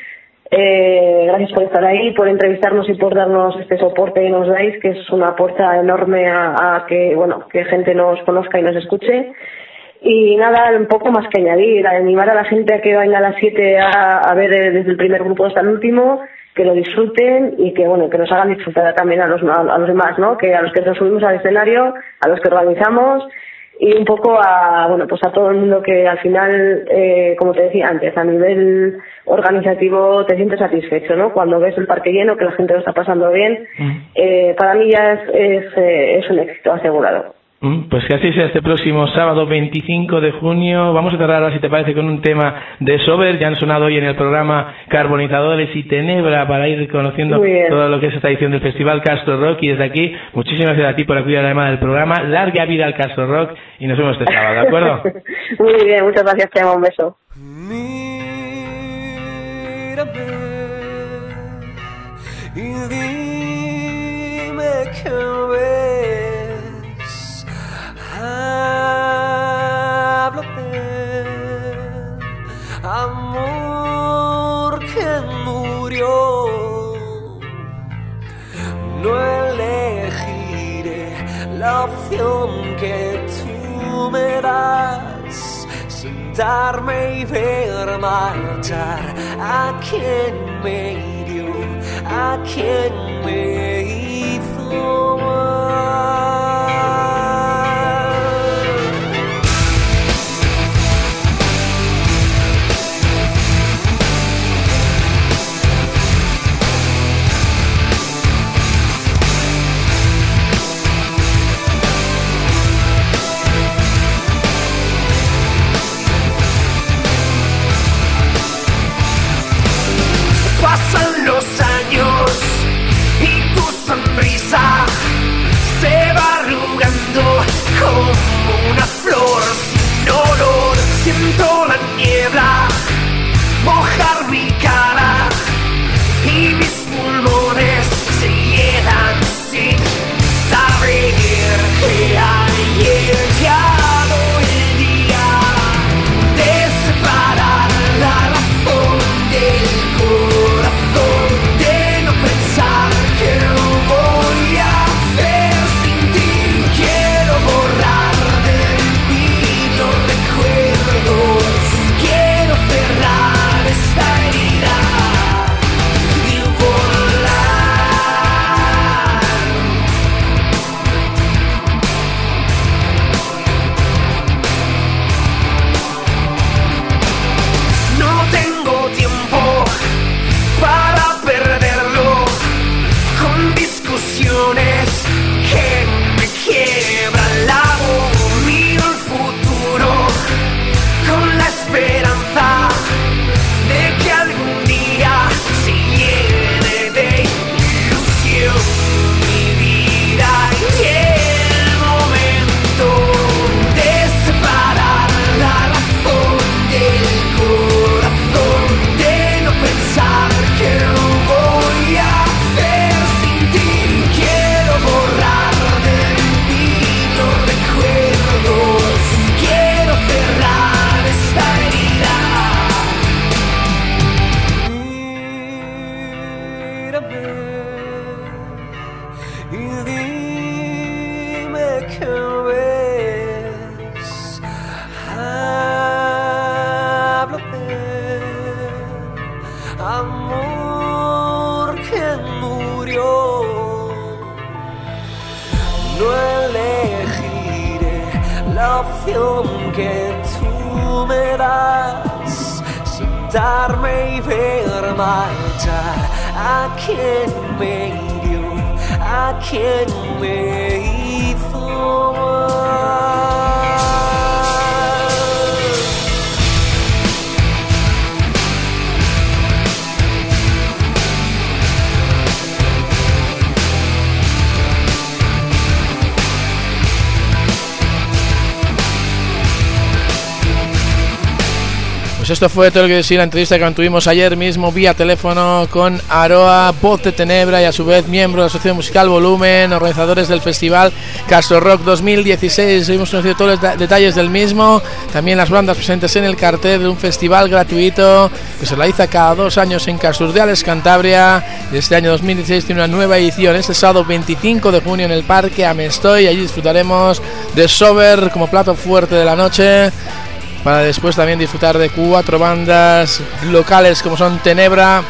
Eh, gracias por estar ahí, por entrevistarnos y por darnos este soporte que nos dais, que es una apuesta enorme a, a que, bueno, que gente nos conozca y nos escuche. Y nada, un poco más que añadir, a animar a la gente a que venga a las siete a, a ver desde el primer grupo hasta el último, que lo disfruten y que bueno, que nos hagan disfrutar también a los, a los demás, ¿no? Que a los que nos subimos al escenario, a los que organizamos y un poco a, bueno, pues a todo el mundo que al final, eh, como te decía antes, a nivel organizativo te sientes satisfecho, ¿no? Cuando ves el parque lleno, que la gente lo está pasando bien, eh, para mí ya es, es, eh, es un éxito asegurado. Pues que así sea este próximo sábado veinticinco de junio. Vamos a cerrar ahora, si te parece, con un tema de Sober. Ya han sonado hoy en el programa Carbonizadores y Tenebra para ir conociendo todo lo que es esta edición del Festival Castro Rock. Y desde aquí, muchísimas gracias a ti por acudir a la llamada del programa. Larga vida al Castro Rock y nos vemos este sábado, ¿de acuerdo? Muy bien, muchas gracias, te amo, un beso. Mírame y dime que ves. Háblame, amor que murió. No elegiré la opción que tú me das. Sentarme y ver marchar a quien me hirió, a quien me hizo pasan los años y tu sonrisa se va arrugando como una flor sin olor. Siento la niebla mojar mi cara y mis pulmones se llenan sin saber que ha llegado el día de separar la razón del corazón, de no pensar que lo voy a hacer sin ti. Quiero borrar de mí los recuerdos, quiero cerrar esta herida y volar. No tengo tiempo para perderlo con discusiones que me quiebran la voz. Miro el futuro con la esperanza de que algún día se llene de ilusión mi vida y el momento de separar la razón del corazón, de no pensar que lo voy a hacer sin ti. Quiero borrar de mí los recuerdos, quiero cerrar esta herida. Mírame y dime que ves. Háblame, amor que murió. No elegiré la opción que tú me das. Sentarme y ver marchar a quien me hirió, a quien me hizo mal. Pues esto fue todo lo que decía la entrevista que mantuvimos ayer mismo vía teléfono con Aroa, voz de Tenebra y a su vez miembro de la Asociación Musical Volumen, organizadores del Festival Castro Rock dos mil dieciséis. Hemos conocido todos los detalles del mismo, también las bandas presentes en el cartel de un festival gratuito que se realiza cada dos años en Casurdeales, Cantabria. Y este año dos mil dieciséis tiene una nueva edición, este sábado veinticinco de junio en el Parque Amestoy. Allí disfrutaremos de Sober como plato fuerte de la noche, para después también disfrutar de cuatro bandas locales como son Tenebra,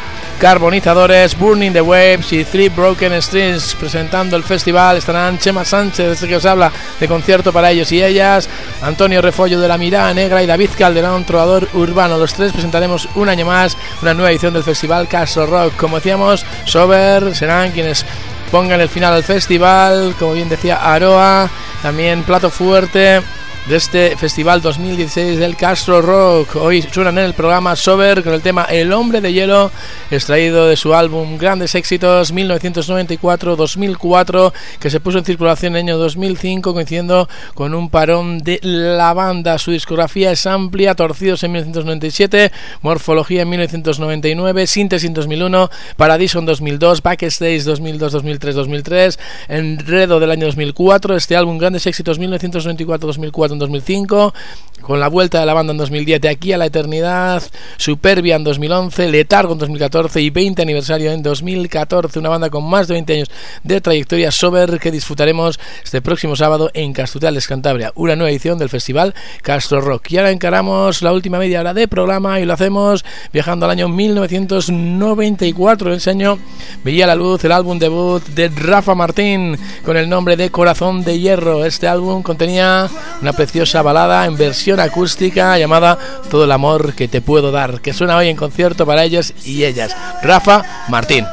Carbonizadores, Burning the Waves y Three Broken Strings. Presentando el festival estarán Chema Sánchez, este que os habla, de concierto para ellos y ellas, Antonio Refollo de La Mirada Negra y David Calderón, trovador urbano. Los tres presentaremos un año más una nueva edición del festival Castro Rock. Como decíamos, Sober serán quienes pongan el final al festival, como bien decía Aroa, también plato fuerte de este festival dos mil dieciséis del Castro Rock. Hoy suenan en el programa Sober con el tema El Hombre de Hielo, extraído de su álbum Grandes Éxitos mil novecientos noventa y cuatro dos mil cuatro, que se puso en circulación en el año dos mil cinco, coincidiendo con un parón de la banda. Su discografía es amplia: Torcidos en mil novecientos noventa y siete, Morfología en mil novecientos noventa y nueve, Síntesis en dos mil uno, Paradiso en dos mil dos, Backstage dos mil dos, dos mil tres, dos mil tres, Enredo del año dos mil cuatro, este álbum Grandes Éxitos mil novecientos noventa y cuatro dos mil cuatro en dos mil cinco, con la vuelta de la banda en dos mil diez, De aquí a la eternidad, Superbia en dos mil once, Letargo en dos mil catorce y veinte aniversario en dos mil catorce, una banda con más de veinte años de trayectoria. Sober, que disfrutaremos este próximo sábado en Castutales, Cantabria, una nueva edición del festival Castro Rock. Y ahora encaramos la última media hora de programa y lo hacemos viajando al año mil novecientos noventa y cuatro. En ese año veía la luz el álbum debut de Rafa Martín con el nombre de Corazón de Hierro. Este álbum contenía una preciosa balada en versión acústica llamada Todo el amor que te puedo dar, que suena hoy en concierto para ellos y ellas. Rafa Martín.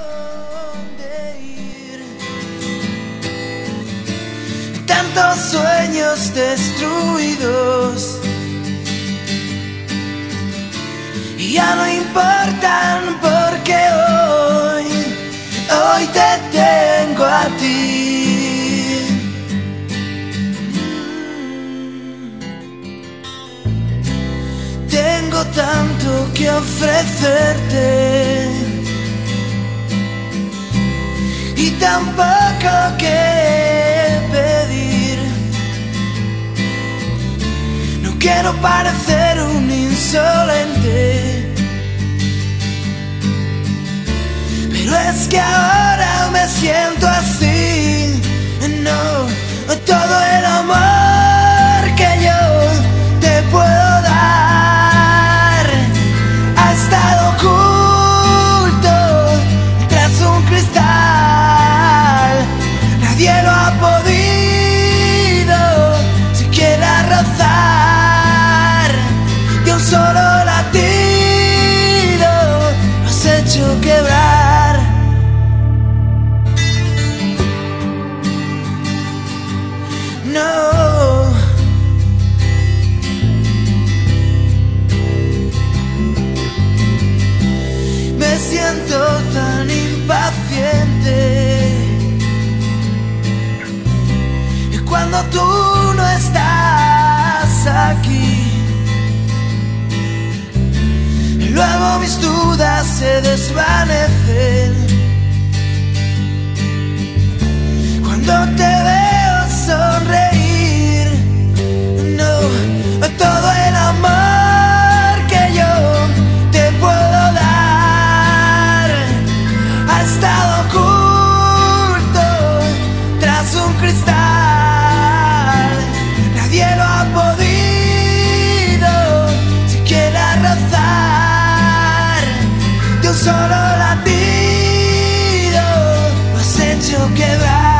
Tantos sueños destruidos y ya no importan, porque hoy, hoy te tengo a ti. Tengo tanto que ofrecerte y tan poco que pedir. No quiero parecer un insolente, pero es que ahora me siento así. No, todo el amor que yo te puedo dar ha estado oculto tras un cristal. Nadie lo ha podido siquiera rozar. De un solo latido lo has hecho quebrar. No. Me siento tan impaciente y cuando tú no estás aquí, luego mis dudas se desvanecen. Cuando te veo sonreír, no, todo el amor que yo te puedo dar ha estado oculto tras un cristal. Nadie lo ha podido siquiera rozar. De un solo latido lo has hecho quebrar.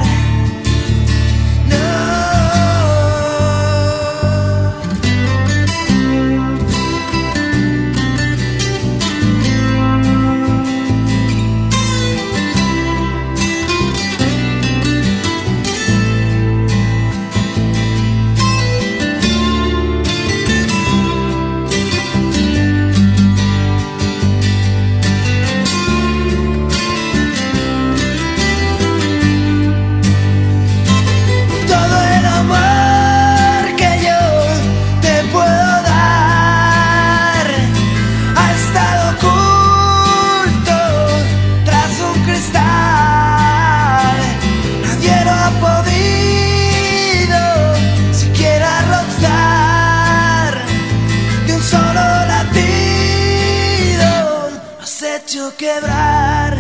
Quebrar,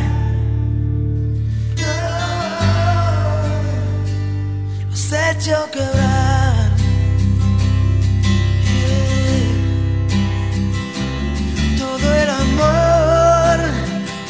oh, los he hecho quebrar, yeah. Todo el amor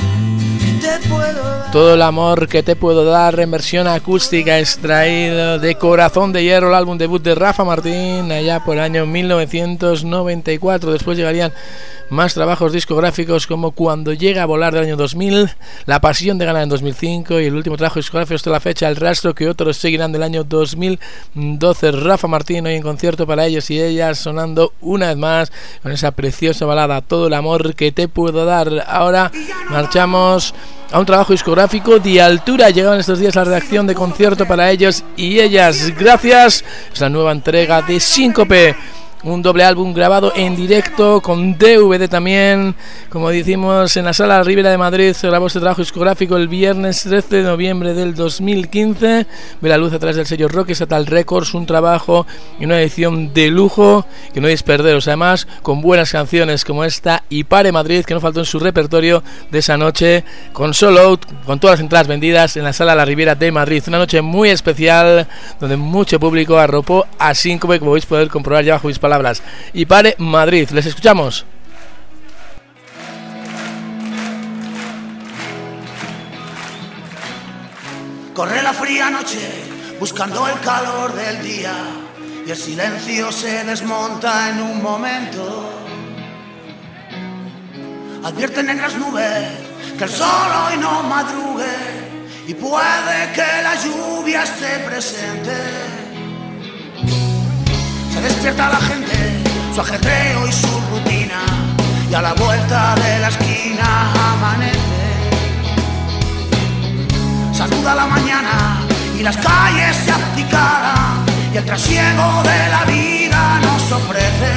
Todo el amor que te puedo dar, en versión acústica, extraído de Corazón de Hierro, el álbum debut de Rafa Martín, allá por el año mil novecientos noventa y cuatro. Después llegarían más trabajos discográficos como Cuando llega a volar del año dos mil, La pasión de ganar en dos mil cinco y el último trabajo discográfico hasta la fecha, El rastro que otros seguirán, del año dos mil doce. Rafa Martín hoy en concierto para ellos y ellas, sonando una vez más con esa preciosa balada Todo el amor que te puedo dar. Ahora marchamos a un trabajo discográfico de altura. Llegaban estos días la redacción de concierto para ellos y ellas. Gracias. Es la nueva entrega de Síncope, un doble álbum grabado en directo con D V D también, como decimos, en la Sala Ribera de Madrid. Se grabó este trabajo discográfico el viernes trece de noviembre del dos mil quince. Ve la luz a través del sello Rock Estatal Records, un trabajo y una edición de lujo que no podéis perderos, además con buenas canciones como esta y Pare Madrid, que no faltó en su repertorio de esa noche, con Sold Out, con todas las entradas vendidas en la Sala La Ribera de Madrid. Una noche muy especial donde mucho público arropó a Síncope, como vais a poder comprobar ya bajo mis palabras. Y Pare Madrid, les escuchamos. Corre la fría noche buscando el calor del día y el silencio se desmonta en un momento. Advierten negras nubes que el sol hoy no madrugue y puede que la lluvia esté presente. Se despierta la gente, su ajetreo y su rutina, y a la vuelta de la esquina amanece. Saluda la mañana y las calles se acicalan y el trasiego de la vida nos ofrece.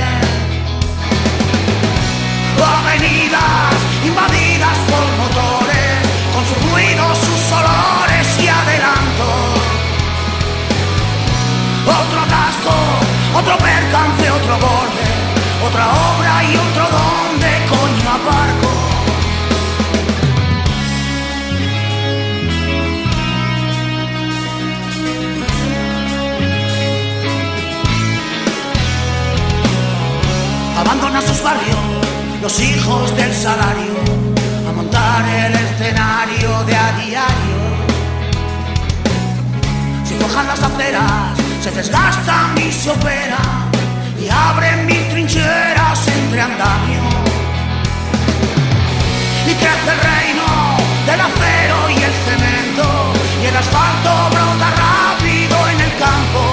Avenidas invadidas por motores, con sus ruidos, sus olores y adelantos. Otro atasco, otro percance, otro borde, otra obra y otro donde coño aparco. Abandonan sus barrios los hijos del salario a montar el escenario de a diario. Se cojan las aceras, se desgastan y se operan y abren mil trincheras entre andamios. Y crece el reino del acero y el cemento y el asfalto brota rápido en el campo.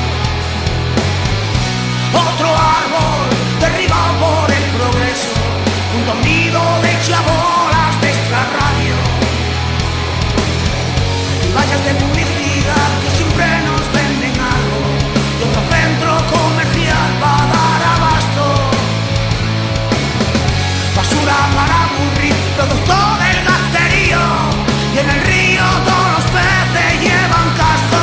Otro árbol derribado por el progreso, un nido de chabolas de extrarradio y vallas de publicidad que siempre nos venden algo y otro centro comercial para dar abasto. Basura para aburrir, producto del gasterío, y en el río todos los peces llevan casco.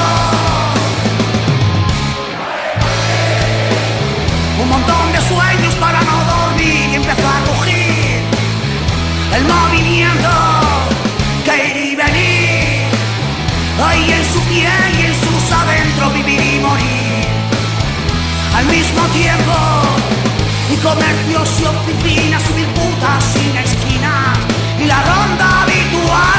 Un montón de sueños para no dormir y empezar a coger el movimiento que ir y venir. Ahí en su piel y en sus adentros vivir y morir al mismo tiempo. Y comercios y oficinas y mil putas sin esquina y la ronda habitual.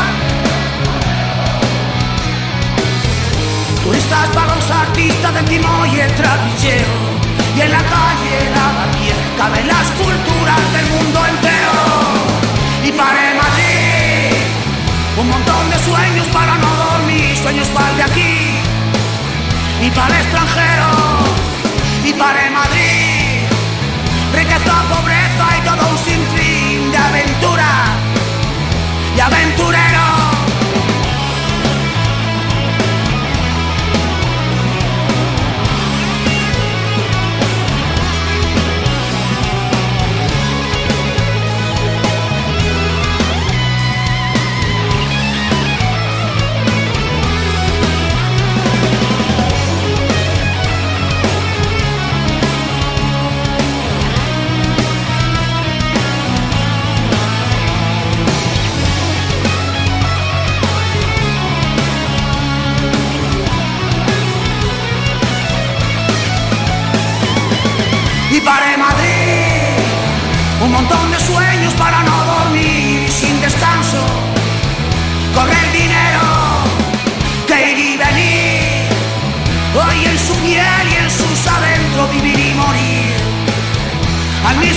Turistas para los artistas del timo y el trapicheo. Y en la calle nada pie caben las culturas del mundo entero. Y Pare Madrid, un montón de sueños para no dormir, sueños para el de aquí y para el extranjero. Y Pare Madrid, riqueza, pobreza y todo un sinfín de aventura y aventurero.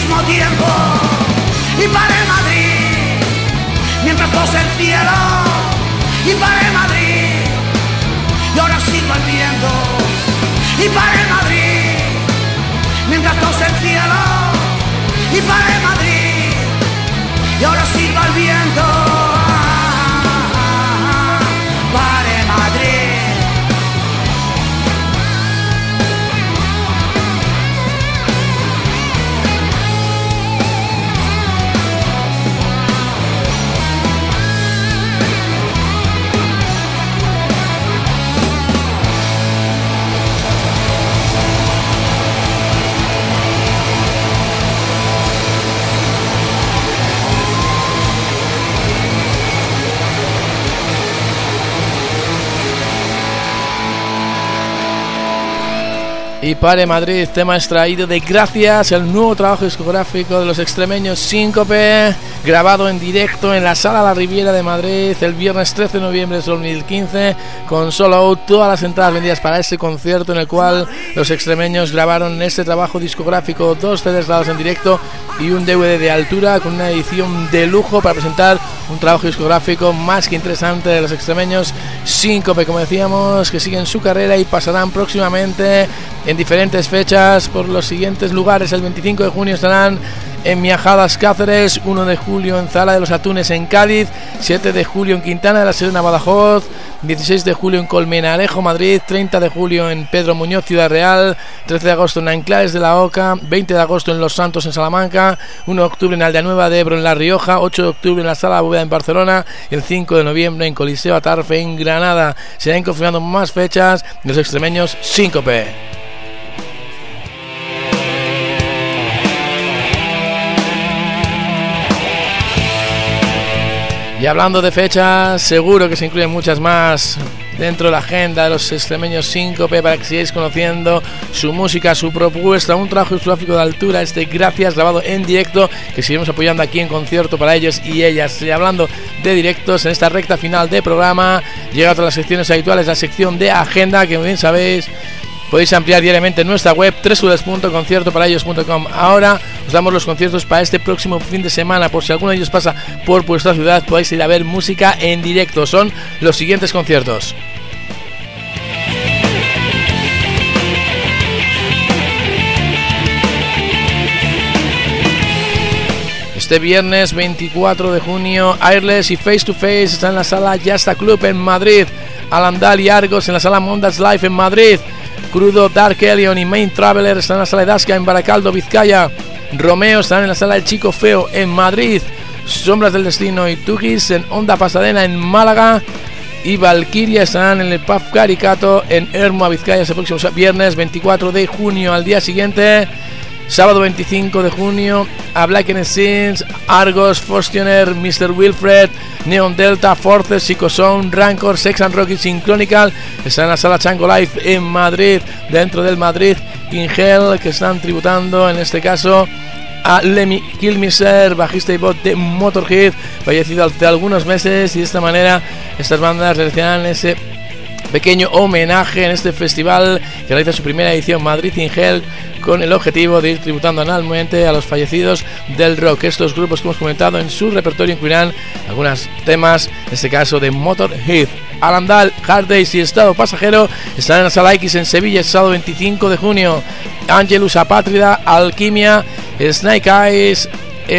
mismo tiempo. Y paré Madrid, mientras tose el cielo. Y paré Madrid, y ahora sigo el viento. Y paré Madrid, mientras tose el cielo. Y paré Madrid, y ahora sigo el viento. Paré Madrid. Y Pare Madrid, tema extraído de Gracias, el nuevo trabajo discográfico de los extremeños Síncope, grabado en directo en la Sala La Riviera de Madrid el viernes trece de noviembre de dos mil quince, con solo todas las entradas vendidas para este concierto, en el cual los extremeños grabaron este trabajo discográfico, dos C Ds grabados en directo y un D V D de altura, con una edición de lujo para presentar un trabajo discográfico más que interesante de los extremeños Síncope, como decíamos, que siguen su carrera y pasarán próximamente en diferentes fechas por los siguientes lugares. El veinticinco de junio estarán en Miajadas, Cáceres, uno de julio en Zala de los Atunes, en Cádiz, siete de julio en Quintana de la Serena, Badajoz, dieciséis de julio en Colmenarejo, Madrid, treinta de julio en Pedro Muñoz, Ciudad Real, trece de agosto en Anclares de la Oca, veinte de agosto en Los Santos, en Salamanca, uno de octubre en Aldeanueva de Ebro, en La Rioja, ocho de octubre en la Sala Bóveda, en Barcelona, y el cinco de noviembre en Coliseo Atarfe, en Granada. Se irán confirmando más fechas de los extremeños Síncope. Y hablando de fechas, seguro que se incluyen muchas más dentro de la agenda de los extremeños Síncope, para que sigáis conociendo su música, su propuesta, un trabajo discográfico de altura, este Gracias, grabado en directo, que seguimos apoyando aquí en concierto para ellos y ellas. Y hablando de directos, en esta recta final de programa llega otra de las secciones habituales, la sección de agenda, que como bien sabéis podéis ampliar diariamente en nuestra web doble u doble u doble u punto concierto para ellos punto com. Ahora os damos los conciertos para este próximo fin de semana, por si alguno de ellos pasa por vuestra ciudad, podéis ir a ver música en directo. Son los siguientes conciertos: este viernes veinticuatro de junio, Airless y Face to Face están en la Sala Yasta Club en Madrid, Alandal y Argos en la Sala Mondas Live en Madrid, Crudo, Dark Elion y Main Traveler están en la Sala de Dasca en Baracaldo, Vizcaya, Romeo están en la Sala del Chico Feo en Madrid, Sombras del Destino y Tugis en Onda Pasadena en Málaga, y Valkyria estarán en el Pub Caricato en Hermoa, Vizcaya, ese próximo viernes veinticuatro de junio. Al día siguiente, sábado veinticinco de junio, a Black and Sins, Argos, Fostioner, mister Wilfred, Neon Delta, Forces, Psychosound, Rancor, Sex and Rocket Synchronical están en la Sala Chango Live en Madrid. Dentro del Madrid, In Hell, que están tributando en este caso a Lemmy Kilmiser, bajista y voz de Motorhead, fallecido hace algunos meses, y de esta manera estas bandas realizarán ese pequeño homenaje en este festival que realiza su primera edición, Madrid In Hell, con el objetivo de ir tributando anualmente a los fallecidos del rock. Estos grupos que hemos comentado en su repertorio incluirán algunos temas, en este caso de Motorhead. Alandal, Hard Days y Estado Pasajero estarán en la Sala X en Sevilla el sábado veinticinco de junio. Angelus Apátrida, Alquimia, Snake Eyes,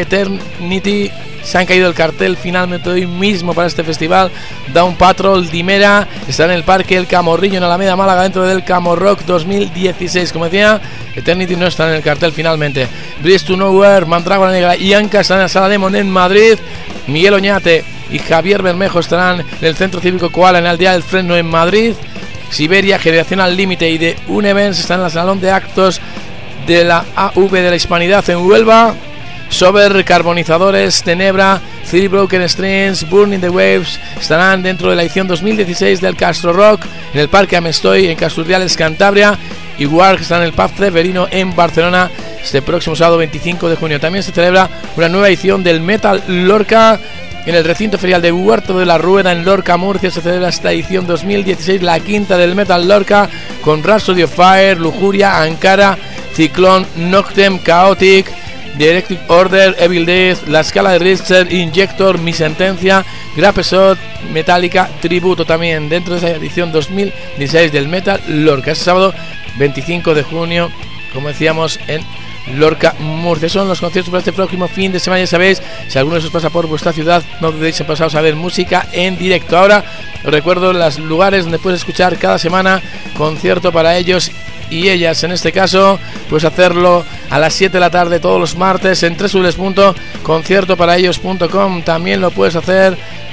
Eternity se han caído el cartel finalmente hoy mismo para este festival. Down Patrol, Dimera estará en el Parque El Camorrillo en Alameda, Málaga, dentro del Camorrock dos mil dieciséis. Como decía, Eternity no está en el cartel finalmente. Breeze to Nowhere, Mandrágora Negra y Anca están en la Sala Demon en Madrid. Miguel Oñate y Javier Bermejo estarán en el Centro Cívico Koala en Aldea del Fresno en Madrid. Siberia, Generación al Límite y de Unevents están en el Salón de Actos de la A V de la Hispanidad en Huelva. Sober, Carbonizadores, Tenebra, Three Broken Strings, Burning the Waves estarán dentro de la edición dos mil dieciséis del Castro Rock en el Parque Amestoy en Casturriales, Cantabria, y Warg están en el Pub Ceferino en Barcelona este próximo sábado veinticinco de junio. También se celebra una nueva edición del Metal Lorca en el recinto ferial de Huerto de la Rueda en Lorca, Murcia. Se celebra esta edición dos mil dieciséis, la quinta del Metal Lorca, con Rhapsody of Fire, Lujuria, Ankara, Ciclón, Noctem, Chaotic, Directive Order, Evil Death, La Escala de Richter, Injector, Mi Sentencia, Grapesod, Metallica, Tributo también dentro de esa edición dos mil dieciséis del Metal Lorca. Este sábado veinticinco de junio, como decíamos, en Lorca, Murcia. Son los conciertos para este próximo fin de semana. Ya sabéis, si alguno de esos pasa por vuestra ciudad, no dudéis en pasaros a ver música en directo. Ahora os recuerdo los lugares donde puedes escuchar cada semana concierto para ellos y ellas. En este caso, puedes hacerlo a las siete de la tarde todos los martes en doble u doble u doble u punto concierto para ellos punto com. También lo puedes hacer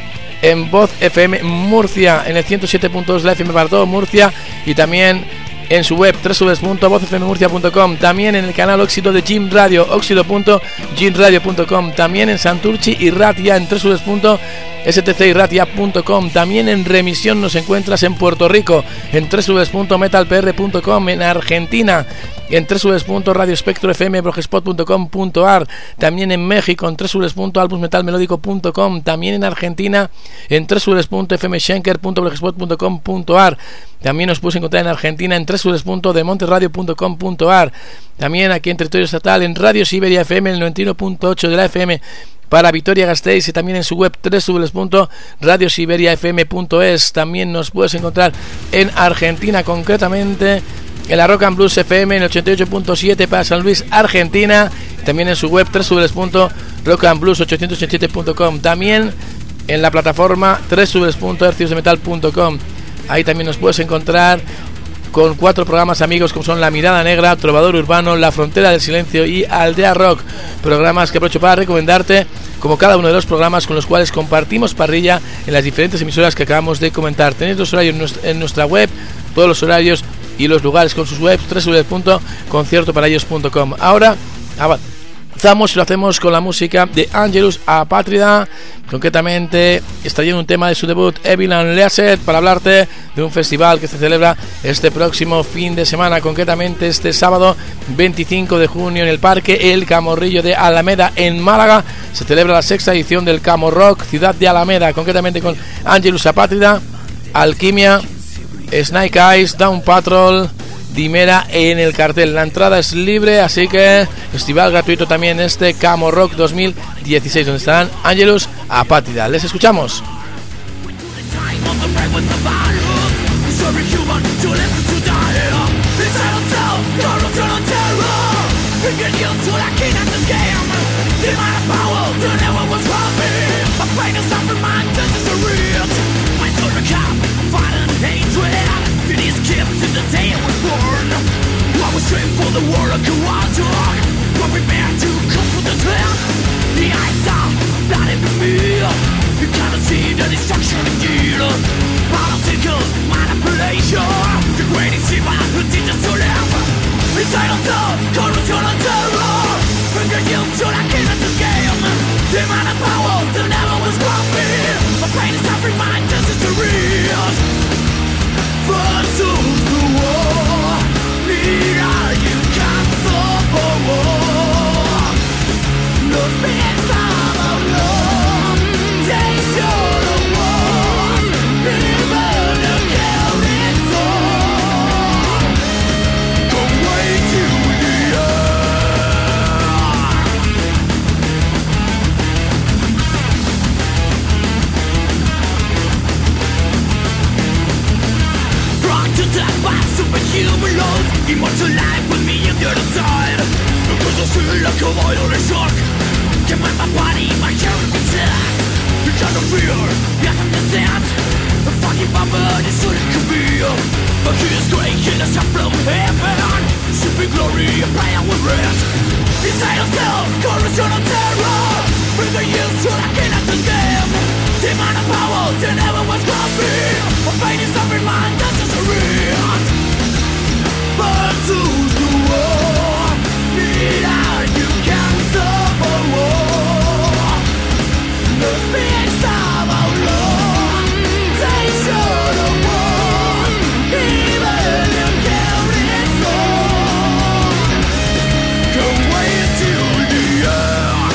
en Voz F M Murcia, en el ciento siete punto dos de la F M para todo Murcia, y también en su web doble u doble u doble u punto voz f m murcia punto com. También en el canal Óxido de Jim Radio, óxido punto jim radio punto com. También en Santurchi y Ratia en doble u doble u doble u punto s t c y ratia punto com. También en remisión nos encuentras en Puerto Rico en doble u doble u doble u punto metal p r punto com. En Argentina en doble u doble u doble u punto radio spectro f m blogspot punto com punto a r. También en México en doble u doble u doble u punto album metal melódico punto com. También en Argentina en doble u doble u doble u punto f m schenker punto blogspot punto com punto a r. También nos puedes encontrar en Argentina en doble u doble u doble u punto demonteradio punto com punto a r. También aquí en territorio estatal en Radio Siberia F M el noventa y uno punto ocho de la F M para Vitoria-Gasteiz, y también en su web doble u doble u doble u punto radio siberia f m punto es. También nos puedes encontrar en Argentina, concretamente en la Rock and Blues F M en el ochenta y ocho punto siete para San Luis, Argentina. También en su web doble u doble u doble u punto rock and blues ochocientos ochenta y siete punto com. También en la plataforma doble u doble u doble u punto hercios de metal punto com. Ahí también nos puedes encontrar con cuatro programas amigos como son La Mirada Negra, Trovador Urbano, La Frontera del Silencio y Aldea Rock. Programas que aprovecho para recomendarte, como cada uno de los programas con los cuales compartimos parrilla en las diferentes emisoras que acabamos de comentar. Tenéis los horarios en nuestra web, todos los horarios y los lugares con sus webs, doble u doble u doble u punto concierto para ellos punto com. Ahora avanzamos y lo hacemos con la música de Angelus Apátrida. Concretamente extrayendo un tema de su debut Evil Unleashed, para hablarte de un festival que se celebra este próximo fin de semana, concretamente este sábado veinticinco de junio en el Parque El Camorrillo de Alameda en Málaga. Se celebra la sexta edición del Camo Rock Ciudad de Alameda, concretamente con Angelus Apátrida, Alquimia, Snake Eyes, Down Patrol, Dimera en el cartel. La entrada es libre, así que festival gratuito también este Camo Rock dos mil dieciséis, donde estarán Angelus Apátrida. Les escuchamos. Straight for the war of Kuwait, what we bear to come for the turn. The eyes are not in the mirror. You cannot see the destruction indeed. Political manipulation, degrading civil who teach us to live. Entitled to corruption and terror. Finger you to the king of the game. Demand and power that never was grumpy. My pain is not remind this is the real. Versus the war. Mira, you can't stop a war. Los pies abandon. Taste your war. Even the killing soul. Come way to the earth. Brought to death by superhuman laws. Immortal life with me on the other side. Because I feel like a violent shock. Can my body, my hearing intact. You cannot fear, you have to understand. A fucking bumper, this is what it could be. But he is great, he is up from heaven. Shipping glory, a prayer with rest. Inside of self, corruption and terror. Bring the youth to the king of this game. Demon and power, there never was grumpy. My pain is not in mind, that's just a real. Versus the war. Mira, you can't stop a war. Los pies abandon. Taste your war. Even you carry soul. Come way to the earth.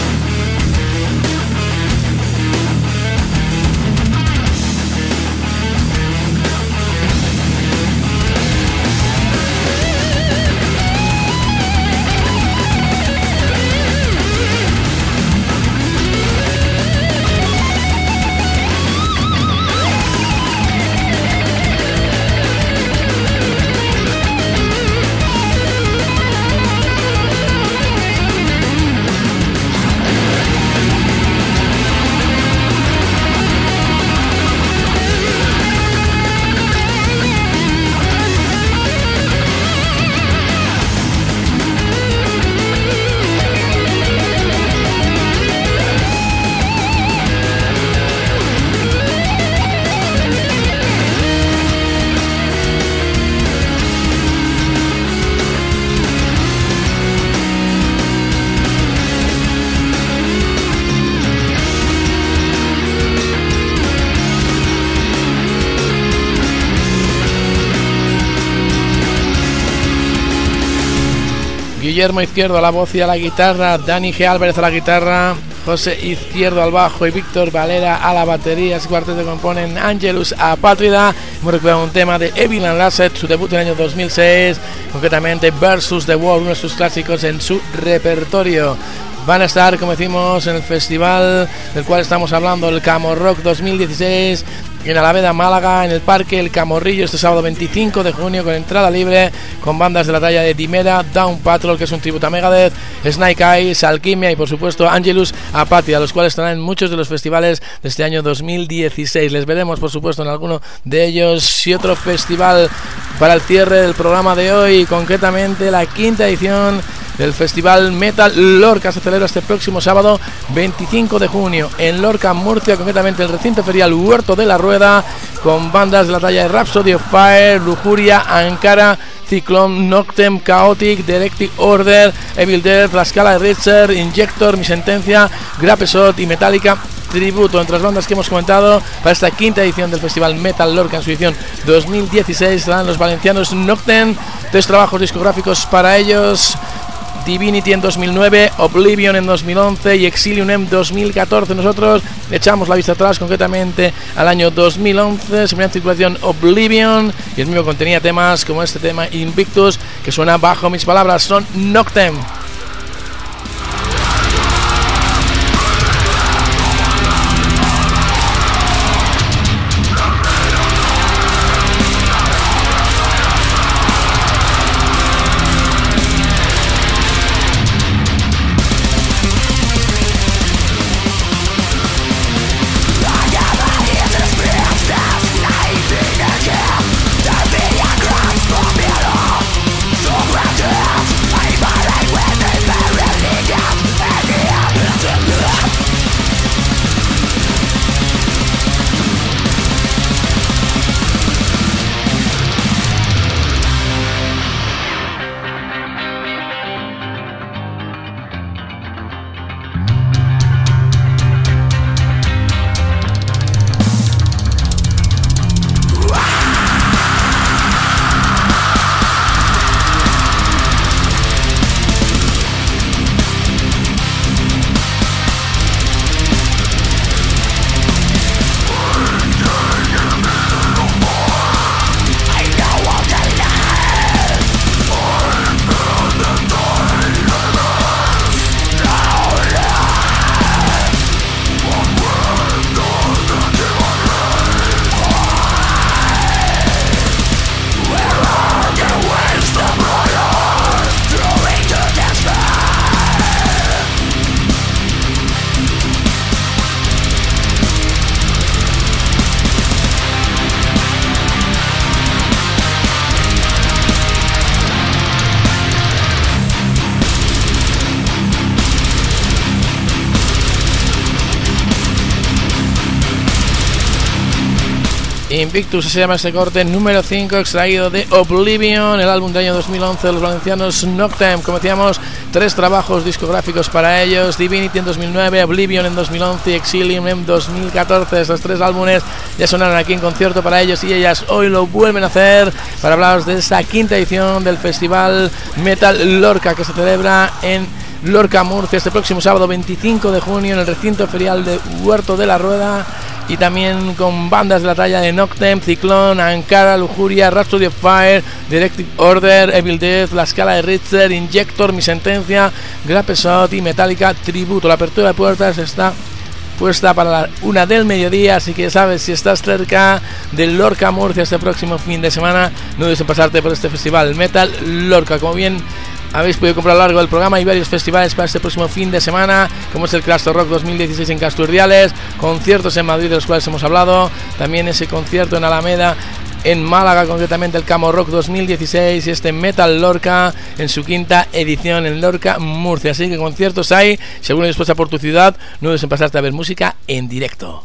Guillermo Izquierdo a la voz y a la guitarra, Dani G. Álvarez a la guitarra, José Izquierdo al bajo y Víctor Valera a la batería. Ese cuarteto componen Angelus Apátrida. Hemos recuperado un tema de Evil and Lasset, su debut en el año dos mil seis, concretamente Versus the World, uno de sus clásicos en su repertorio. Van a estar, como decimos, en el festival del cual estamos hablando, el Camorrock dos mil dieciséis, en Alameda, Málaga, en el Parque El Camorrillo, este sábado veinticinco de junio, con entrada libre, con bandas de la talla de Dimera, Down Patrol, que es un tributo a Megadeth, Snake Eyes, Alquimia y por supuesto Angelus Apátrida, los cuales estarán en muchos de los festivales de este año dos mil dieciséis. Les veremos por supuesto en alguno de ellos. Y otro festival para el cierre del programa de hoy, concretamente la quinta edición del Festival Metal Lorca, se celebra este próximo sábado veinticinco de junio en Lorca, Murcia, concretamente el recinto ferial Huerto de la Rueda, con bandas de la talla de Rhapsody of Fire, Lujuria, Ankara, Cyclone, Noctem, Chaotic, Directive Order, Evil Death, La Scala de Richter, Injector, Mi Sentencia, Grapesot y Metallica Tributo. Entre las bandas que hemos comentado para esta quinta edición del Festival Metal Lorca en su edición dos mil dieciséis serán los valencianos Noctem, tres trabajos discográficos para ellos: Divinity en dos mil nueve, Oblivion en dos mil once y Exilium en dos mil catorce. Nosotros echamos la vista atrás concretamente al año dos mil once, su primera circulación Oblivion, y el mismo contenía temas como este tema Invictus, que suena bajo mis palabras, son Noctem. Invictus se llama este corte número cinco, extraído de Oblivion, el álbum del año dos mil once de los valencianos Noctem. Como decíamos, tres trabajos discográficos para ellos: Divinity en dos mil nueve, Oblivion en dos mil once y Exilium en dos mil catorce. Estos tres álbumes ya sonaron aquí en concierto para ellos y ellas hoy lo vuelven a hacer para hablaros de esta quinta edición del Festival Metal Lorca, que se celebra en Lorca, Murcia, este próximo sábado veinticinco de junio en el recinto ferial de Huerto de la Rueda, y también con bandas de la talla de Noctem, Cyclone, Ankara, Lujuria, Rhapsody of Fire, Directive Order, Evil Death, La Scala de Richter, Injector, Mi Sentencia, Grapesot y Metallica Tributo. La apertura de puertas está puesta para la una del mediodía, así que sabes, si estás cerca de Lorca, Murcia este próximo fin de semana, no dudes en pasarte por este festival Metal Lorca. Como bien habéis podido comprar a lo largo del programa, hay varios festivales para este próximo fin de semana, como es el Crasto Rock dos mil dieciséis en Casturdiales, conciertos en Madrid de los cuales hemos hablado, también ese concierto en Alameda, en Málaga, concretamente el Camorrock dos mil dieciséis, y este Metal Lorca en su quinta edición en Lorca, Murcia. Así que conciertos hay, si alguno dispuesta por tu ciudad, no dudes en pasarte a ver música en directo.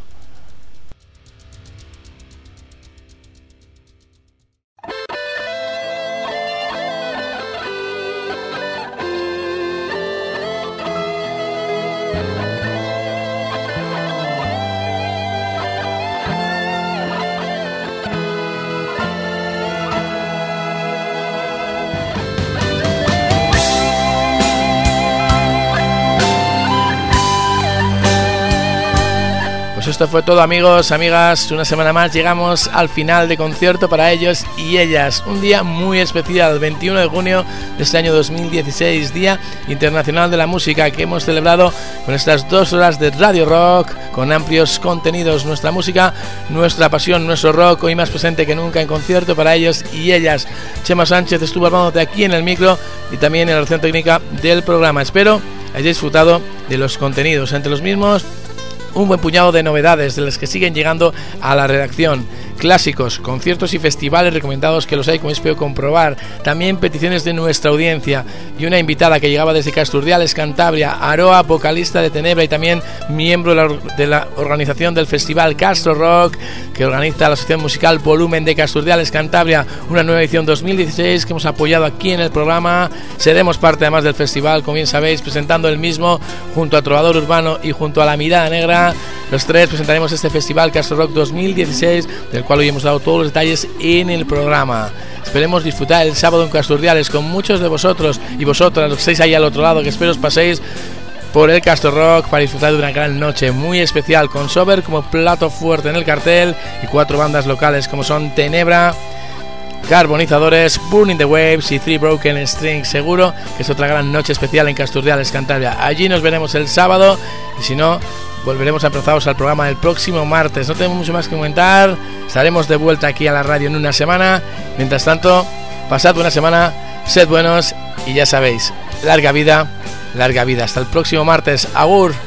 Pues esto fue todo, amigos, amigas. Una semana más llegamos al final de concierto para ellos y ellas. Un día muy especial, veintiuno de junio de este año dos mil dieciséis, Día Internacional de la Música, que hemos celebrado con estas dos horas de Radio Rock, con amplios contenidos. Nuestra música, nuestra pasión, nuestro rock, hoy más presente que nunca en concierto para ellos y ellas. Chema Sánchez estuvo hablándote aquí en el micro y también en la relación técnica del programa. Espero hayáis disfrutado de los contenidos, entre los mismos un buen puñado de novedades de las que siguen llegando a la redacción. Clásicos, conciertos y festivales recomendados, que los hay, como espero comprobar. También peticiones de nuestra audiencia y una invitada que llegaba desde Casturdiales, Cantabria, Aroa, vocalista de Tenebra y también miembro de la, de la organización del festival Castro Rock, que organiza la Asociación Musical Volumen de Casturdiales, Cantabria, una nueva edición dos mil dieciséis que hemos apoyado aquí en el programa. Seremos parte además del festival, como bien sabéis, presentando el mismo junto a Trovador Urbano y junto a La Mirada Negra. Los tres presentaremos este festival Castro Rock dos mil dieciséis, del cual hoy hemos dado todos los detalles en el programa. Esperemos disfrutar el sábado en Casturdiales con muchos de vosotros y vosotras, los que estáis ahí al otro lado, que espero os paséis por el Castro Rock para disfrutar de una gran noche muy especial, con Sober como plato fuerte en el cartel y cuatro bandas locales como son Tenebra, Carbonizadores, Burning the Waves y Three Broken Strings. Seguro que es otra gran noche especial en Casturdiales, Cantabria. Allí nos veremos el sábado y si no, volveremos a empezaros al programa el próximo martes. No tenemos mucho más que comentar. Estaremos de vuelta aquí a la radio en una semana. Mientras tanto, pasad buena semana, sed buenos y ya sabéis, larga vida, larga vida. Hasta el próximo martes. Agur.